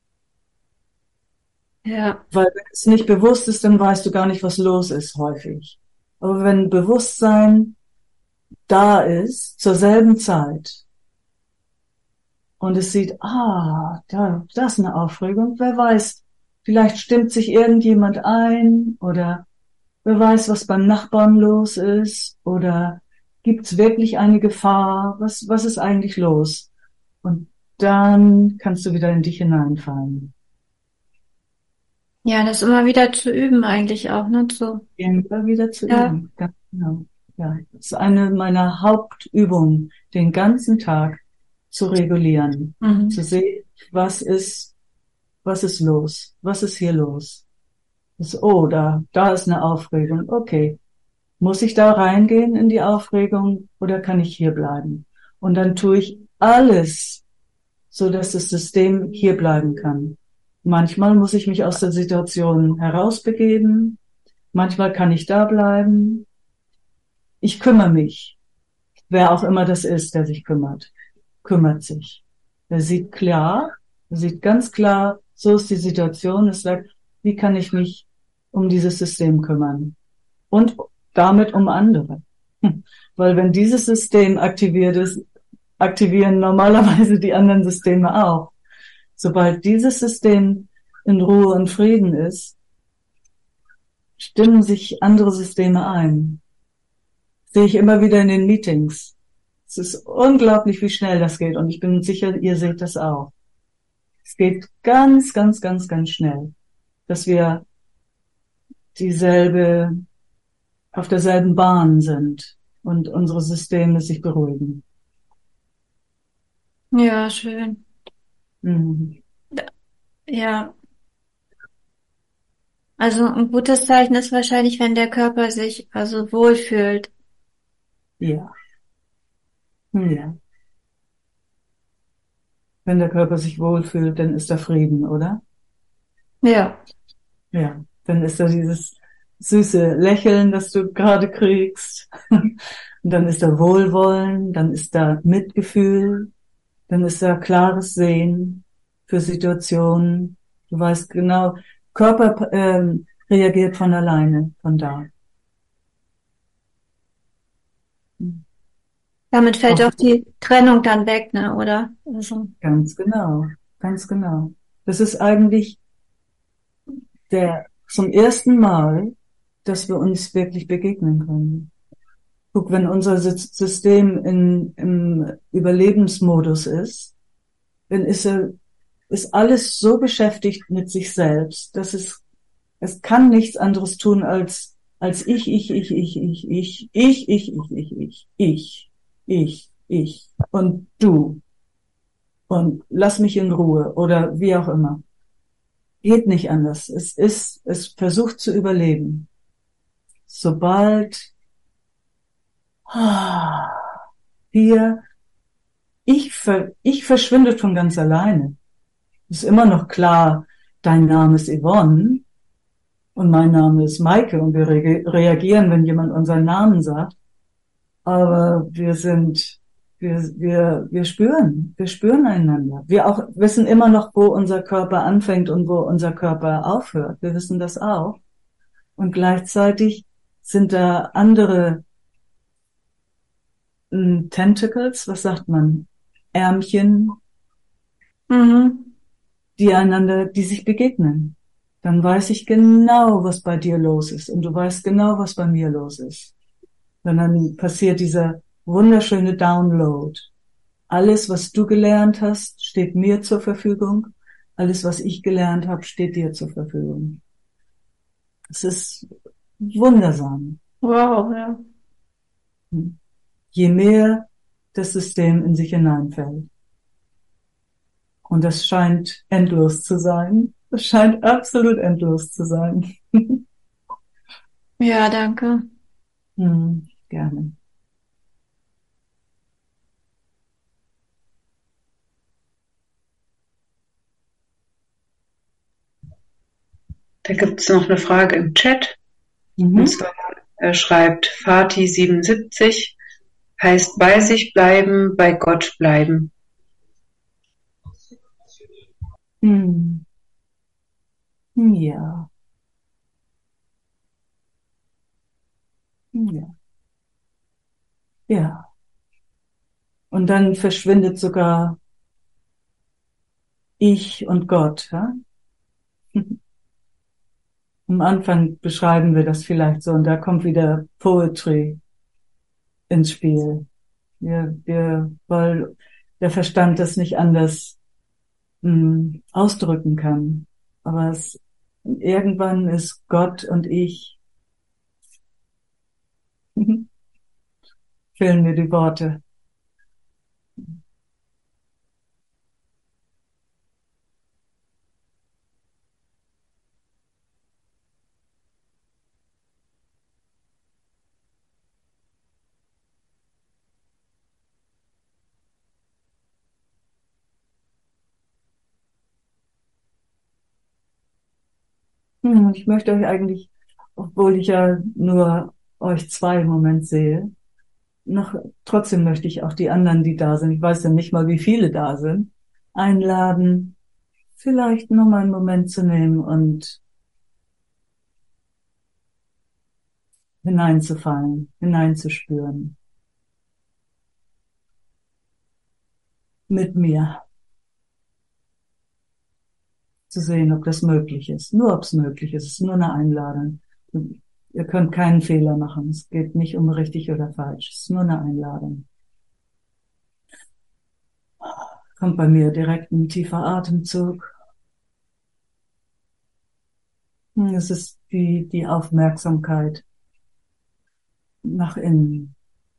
C: Ja.
B: Weil wenn es nicht bewusst ist, dann weißt du gar nicht, was los ist, häufig. Aber wenn Bewusstsein da ist, zur selben Zeit, und es sieht, ah, da, das ist eine Aufregung, wer weiß, vielleicht stimmt sich irgendjemand ein, oder wer weiß, was beim Nachbarn los ist, oder gibt's wirklich eine Gefahr, was, was ist eigentlich los? Und dann kannst du wieder in dich hineinfallen.
C: Ja, das immer wieder zu üben eigentlich auch, ne? So,
B: Immer wieder zu
C: ja.
B: üben. Ganz genau. Ja, das ist eine meiner Hauptübungen, den ganzen Tag zu regulieren,
C: Mhm.
B: zu sehen, was ist, was ist los, was ist hier los. Das, oh, da, da ist eine Aufregung. Okay, muss ich da reingehen in die Aufregung oder kann ich hier bleiben? Und dann tue ich alles, so dass das System hier bleiben kann. Manchmal muss ich mich aus der Situation herausbegeben. Manchmal kann ich da bleiben. Ich kümmere mich. Wer auch immer das ist, der sich kümmert, kümmert sich. Er sieht klar, er sieht ganz klar, so ist die Situation. Es sagt, wie kann ich mich um dieses System kümmern? Und damit um andere. Weil wenn dieses System aktiviert ist, aktivieren normalerweise die anderen Systeme auch. Sobald dieses System in Ruhe und Frieden ist, stimmen sich andere Systeme ein. Sehe ich immer wieder in den Meetings. Es ist unglaublich, wie schnell das geht. Und ich bin sicher, ihr seht das auch. Es geht ganz, ganz, ganz, ganz schnell, dass wir dieselbe, auf derselben Bahn sind und unsere Systeme sich beruhigen.
C: Ja, schön.
B: Mhm.
C: Ja. Also ein gutes Zeichen ist wahrscheinlich, wenn der Körper sich also wohlfühlt.
B: Ja. Ja. Wenn der Körper sich wohlfühlt, dann ist da Frieden, oder?
C: Ja.
B: Ja. Dann ist da dieses süße Lächeln, das du gerade kriegst. Und dann ist da Wohlwollen, dann ist da Mitgefühl, dann ist da klares Sehen für Situationen. Du weißt genau, Körper ähm, reagiert von alleine, von da.
C: Damit fällt
B: Auch
C: auch die Trennung dann weg, ne, oder? Also,
B: ganz genau, ganz genau. Das ist eigentlich der zum ersten Mal, dass wir uns wirklich begegnen können. Guck, wenn unser System in, im Überlebensmodus ist, dann ist er, ist alles so beschäftigt mit sich selbst, dass es, es kann nichts anderes tun als, als ich, ich, ich, ich, ich, ich, ich, ich, ich, ich, ich, ich, ich, ich und du und lass mich in Ruhe oder wie auch immer. Geht nicht anders. Es ist, es versucht zu überleben. Sobald ah, hier ich ver, ich verschwinde von ganz alleine. Ist immer noch klar, dein Name ist Yvonne und mein Name ist Maike und wir re reagieren, wenn jemand unseren Namen sagt. Aber wir sind, wir, wir, wir spüren, wir spüren einander. Wir auch wissen immer noch, wo unser Körper anfängt und wo unser Körper aufhört. Wir wissen das auch. Und gleichzeitig sind da andere m, Tentacles, was sagt man? Ärmchen,
C: mhm.
B: die einander, die sich begegnen. Dann weiß ich genau, was bei dir los ist. Und du weißt genau, was bei mir los ist. Und dann passiert dieser wunderschöne Download. Alles, was du gelernt hast, steht mir zur Verfügung. Alles, was ich gelernt habe, steht dir zur Verfügung. Es ist wundersam.
C: Wow, ja.
B: Je mehr das System in sich hineinfällt. Und das scheint endlos zu sein. Das scheint absolut endlos zu sein.
C: Ja, danke.
B: Hm, gerne.
D: Da gibt's noch eine Frage im Chat.
B: Mhm.
D: Und zwar er schreibt Fatih siebenundsiebzig, heißt bei sich bleiben, bei Gott bleiben.
B: Hm. Ja. Ja. Ja. Und dann verschwindet sogar ich und Gott. Ja? Am Anfang beschreiben wir das vielleicht so und da kommt wieder Poetry ins Spiel. Wir, wir, weil der Verstand das nicht anders mh, ausdrücken kann. Aber es Und irgendwann ist Gott und ich, fehlen mir die Worte. Hm, ich möchte euch eigentlich, obwohl ich ja nur euch zwei im Moment sehe, noch, trotzdem möchte ich auch die anderen, die da sind, ich weiß ja nicht mal, wie viele da sind, einladen, vielleicht noch mal einen Moment zu nehmen und hineinzufallen, hineinzuspüren. Mit mir. Zu sehen, ob das möglich ist. Nur ob es möglich ist. Es ist nur eine Einladung. Ihr könnt keinen Fehler machen. Es geht nicht um richtig oder falsch. Es ist nur eine Einladung. Kommt bei mir direkt ein tiefer Atemzug. Es ist die, die Aufmerksamkeit nach innen.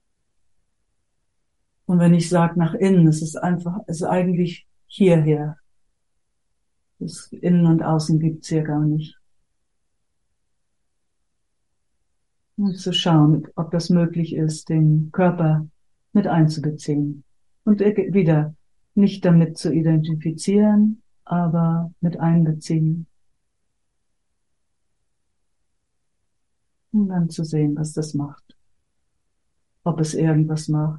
B: Und wenn ich sage nach innen, es ist einfach, es ist eigentlich hierher. Das Innen und Außen gibt's hier gar nicht. Und zu schauen, ob das möglich ist, den Körper mit einzubeziehen. Und wieder nicht damit zu identifizieren, aber mit einbeziehen. Und dann zu sehen, was das macht. Ob es irgendwas macht.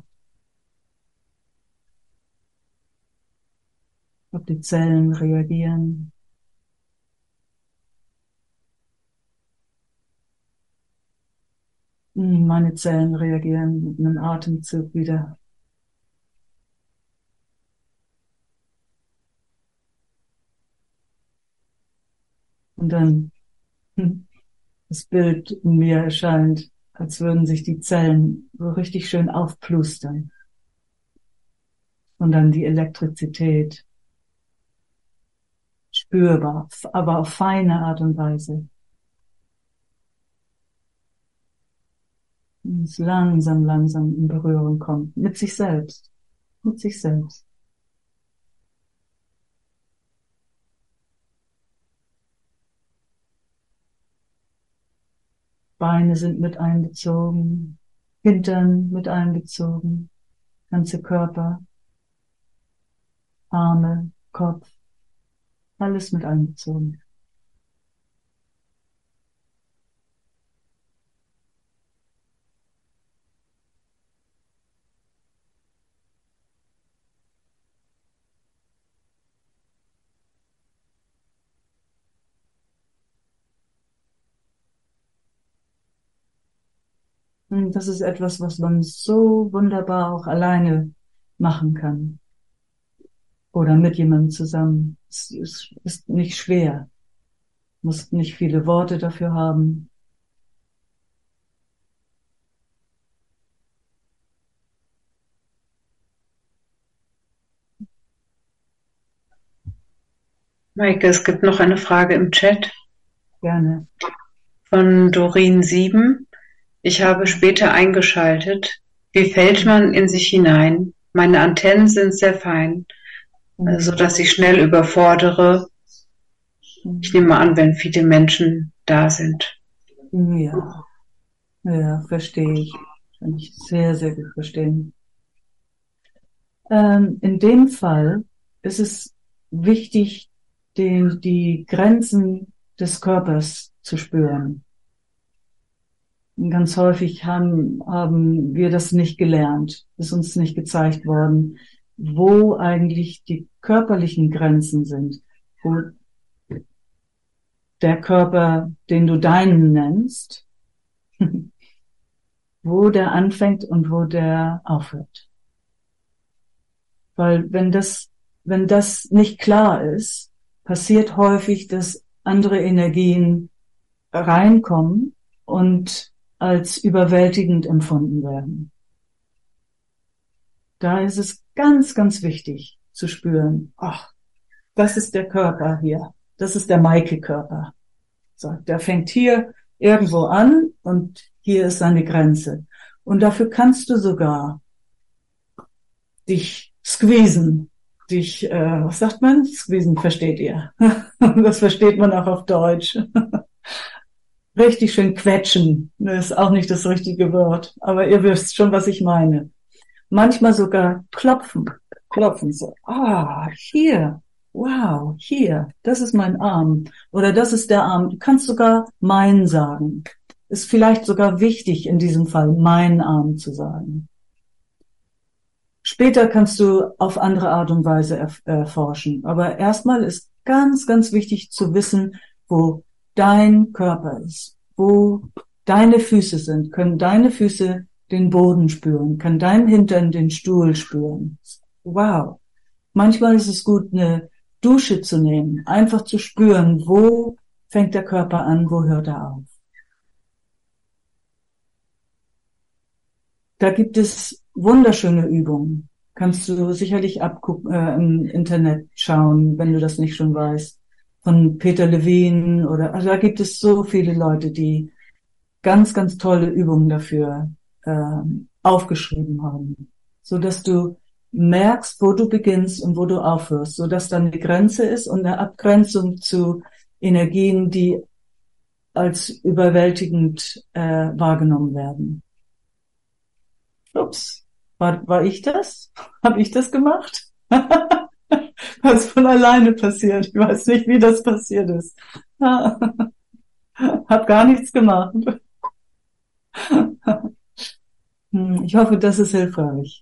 B: Ob die Zellen reagieren. Meine Zellen reagieren mit einem Atemzug wieder. Und dann hm, das Bild in mir erscheint, als würden sich die Zellen so richtig schön aufplustern. Und dann die Elektrizität spürbar, aber auf feine Art und Weise. Und es langsam, langsam in Berührung kommt. Mit sich selbst. Mit sich selbst. Beine sind mit einbezogen. Hintern mit einbezogen. Ganze Körper. Arme, Kopf. Alles mit einbezogen. Und das ist etwas, was man so wunderbar auch alleine machen kann. Oder mit jemandem zusammen. Es ist, ist nicht schwer. Muss nicht viele Worte dafür haben.
D: Maike, es gibt noch eine Frage im Chat.
B: Gerne.
D: Von Doreen sieben. Ich habe später eingeschaltet. Wie fällt man in sich hinein? Meine Antennen sind sehr fein,
B: Mhm.
D: so dass ich schnell überfordere. Ich nehme an, wenn viele Menschen da sind.
B: Ja, ja, verstehe ich. Kann ich sehr, sehr gut verstehen. Ähm, in dem Fall ist es wichtig, den, die Grenzen des Körpers zu spüren. Und ganz häufig haben, haben wir das nicht gelernt, ist uns nicht gezeigt worden, wo eigentlich die körperlichen Grenzen sind, wo der Körper, den du deinen nennst, wo der anfängt und wo der aufhört. Weil wenn das, wenn das nicht klar ist, passiert häufig, dass andere Energien reinkommen und als überwältigend empfunden werden. Da ist es ganz, ganz wichtig zu spüren, ach, das ist der Körper hier, das ist der Maike-Körper. So, der fängt hier irgendwo an und hier ist seine Grenze. Und dafür kannst du sogar dich squeezen, dich, äh, was sagt man? Squeezen versteht ihr. Das versteht man auch auf Deutsch. Richtig schön quetschen, das ist auch nicht das richtige Wort, aber ihr wisst schon, was ich meine. Manchmal sogar klopfen, klopfen so, ah, hier, wow, hier, das ist mein Arm oder das ist der Arm. Du kannst sogar mein sagen. Ist vielleicht sogar wichtig in diesem Fall, mein Arm zu sagen. Später kannst du auf andere Art und Weise erforschen, aber erstmal ist ganz, ganz wichtig zu wissen, wo dein Körper ist, wo deine Füße sind. Können deine Füße den Boden spüren? Kann dein Hintern den Stuhl spüren? Wow. Manchmal ist es gut, eine Dusche zu nehmen, einfach zu spüren, wo fängt der Körper an, wo hört er auf. Da gibt es wunderschöne Übungen. Kannst du sicherlich abgucken, äh, im Internet schauen, wenn du das nicht schon weißt. Von Peter Levine oder, also da gibt es so viele Leute, die ganz, ganz tolle Übungen dafür äh, aufgeschrieben haben, so dass du merkst, wo du beginnst und wo du aufhörst, so dass dann eine Grenze ist und eine Abgrenzung zu Energien, die als überwältigend äh, wahrgenommen werden. Ups, war, war ich das? Habe ich das gemacht? Was von alleine passiert. Ich weiß nicht, wie das passiert ist. Hab gar nichts gemacht. Ich hoffe, das ist hilfreich.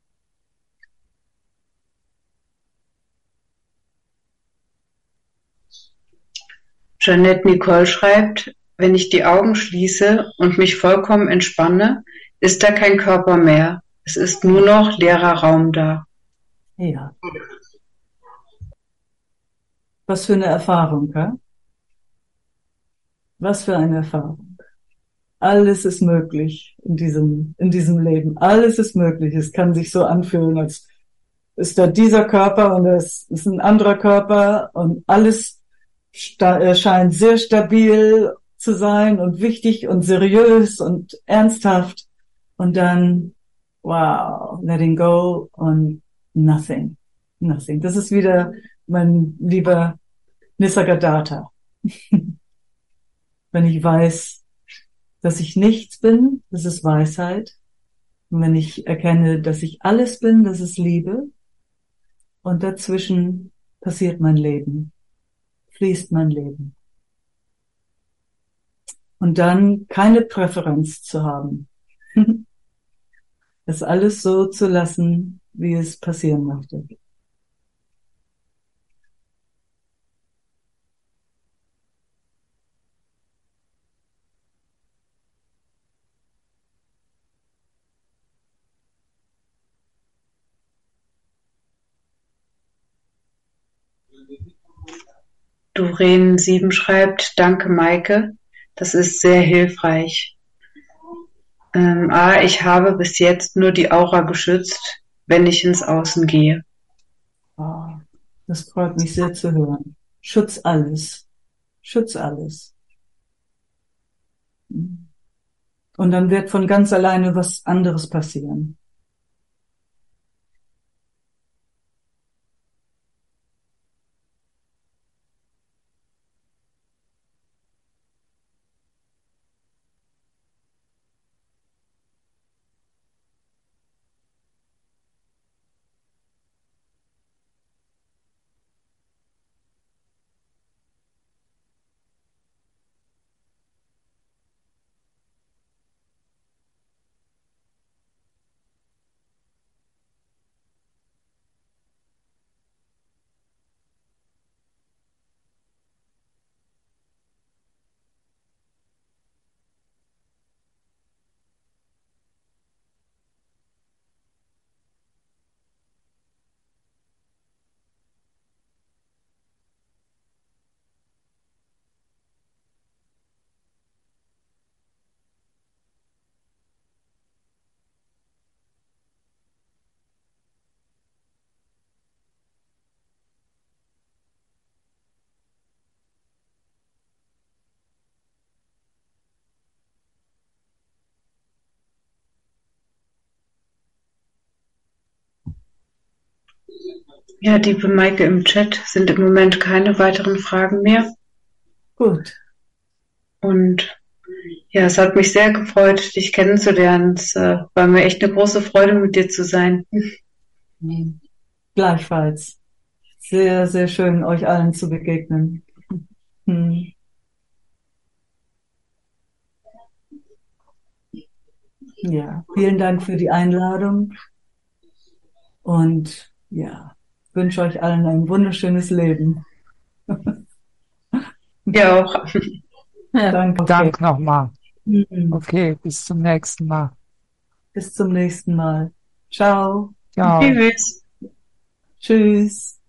D: Jeanette Nicole schreibt, wenn ich die Augen schließe und mich vollkommen entspanne, ist da kein Körper mehr. Es ist nur noch leerer Raum da.
B: Ja. Was für eine Erfahrung, ja? Was für eine Erfahrung. Alles ist möglich in diesem, in diesem Leben. Alles ist möglich. Es kann sich so anfühlen, als ist da dieser Körper und es ist ein anderer Körper und alles scheint sehr stabil zu sein und wichtig und seriös und ernsthaft. Und dann, wow, letting go und nothing. Nothing. Das ist wieder mein lieber Nisargadatta. Wenn ich weiß, dass ich nichts bin, das ist Weisheit. Und wenn ich erkenne, dass ich alles bin, das ist Liebe. Und dazwischen passiert mein Leben, fließt mein Leben. Und dann keine Präferenz zu haben. Das alles so zu lassen, wie es passieren möchte.
D: Doreen sieben schreibt, danke Maike, das ist sehr hilfreich. Ähm, A, ich habe bis jetzt nur die Aura geschützt, wenn ich ins Außen gehe.
B: Oh, das freut mich sehr zu hören. Schutz alles. Schutz alles. Und dann wird von ganz alleine was anderes passieren.
D: Ja, liebe Maike, im Chat sind im Moment keine weiteren Fragen mehr.
B: Gut.
D: Und ja, es hat mich sehr gefreut, dich kennenzulernen. Es äh, war mir echt eine große Freude, mit dir zu sein.
B: Mhm. Gleichfalls. Sehr, sehr schön, euch allen zu begegnen. Mhm. Ja, vielen Dank für die Einladung und ja, wünsche euch allen ein wunderschönes Leben.
D: Ja, auch.
C: Ja.
B: Danke. Okay.
A: Dank nochmal.
B: Mhm.
A: Okay, bis zum nächsten Mal.
B: Bis zum nächsten Mal. Ciao.
A: Ciao.
D: Tschüss.
B: Tschüss.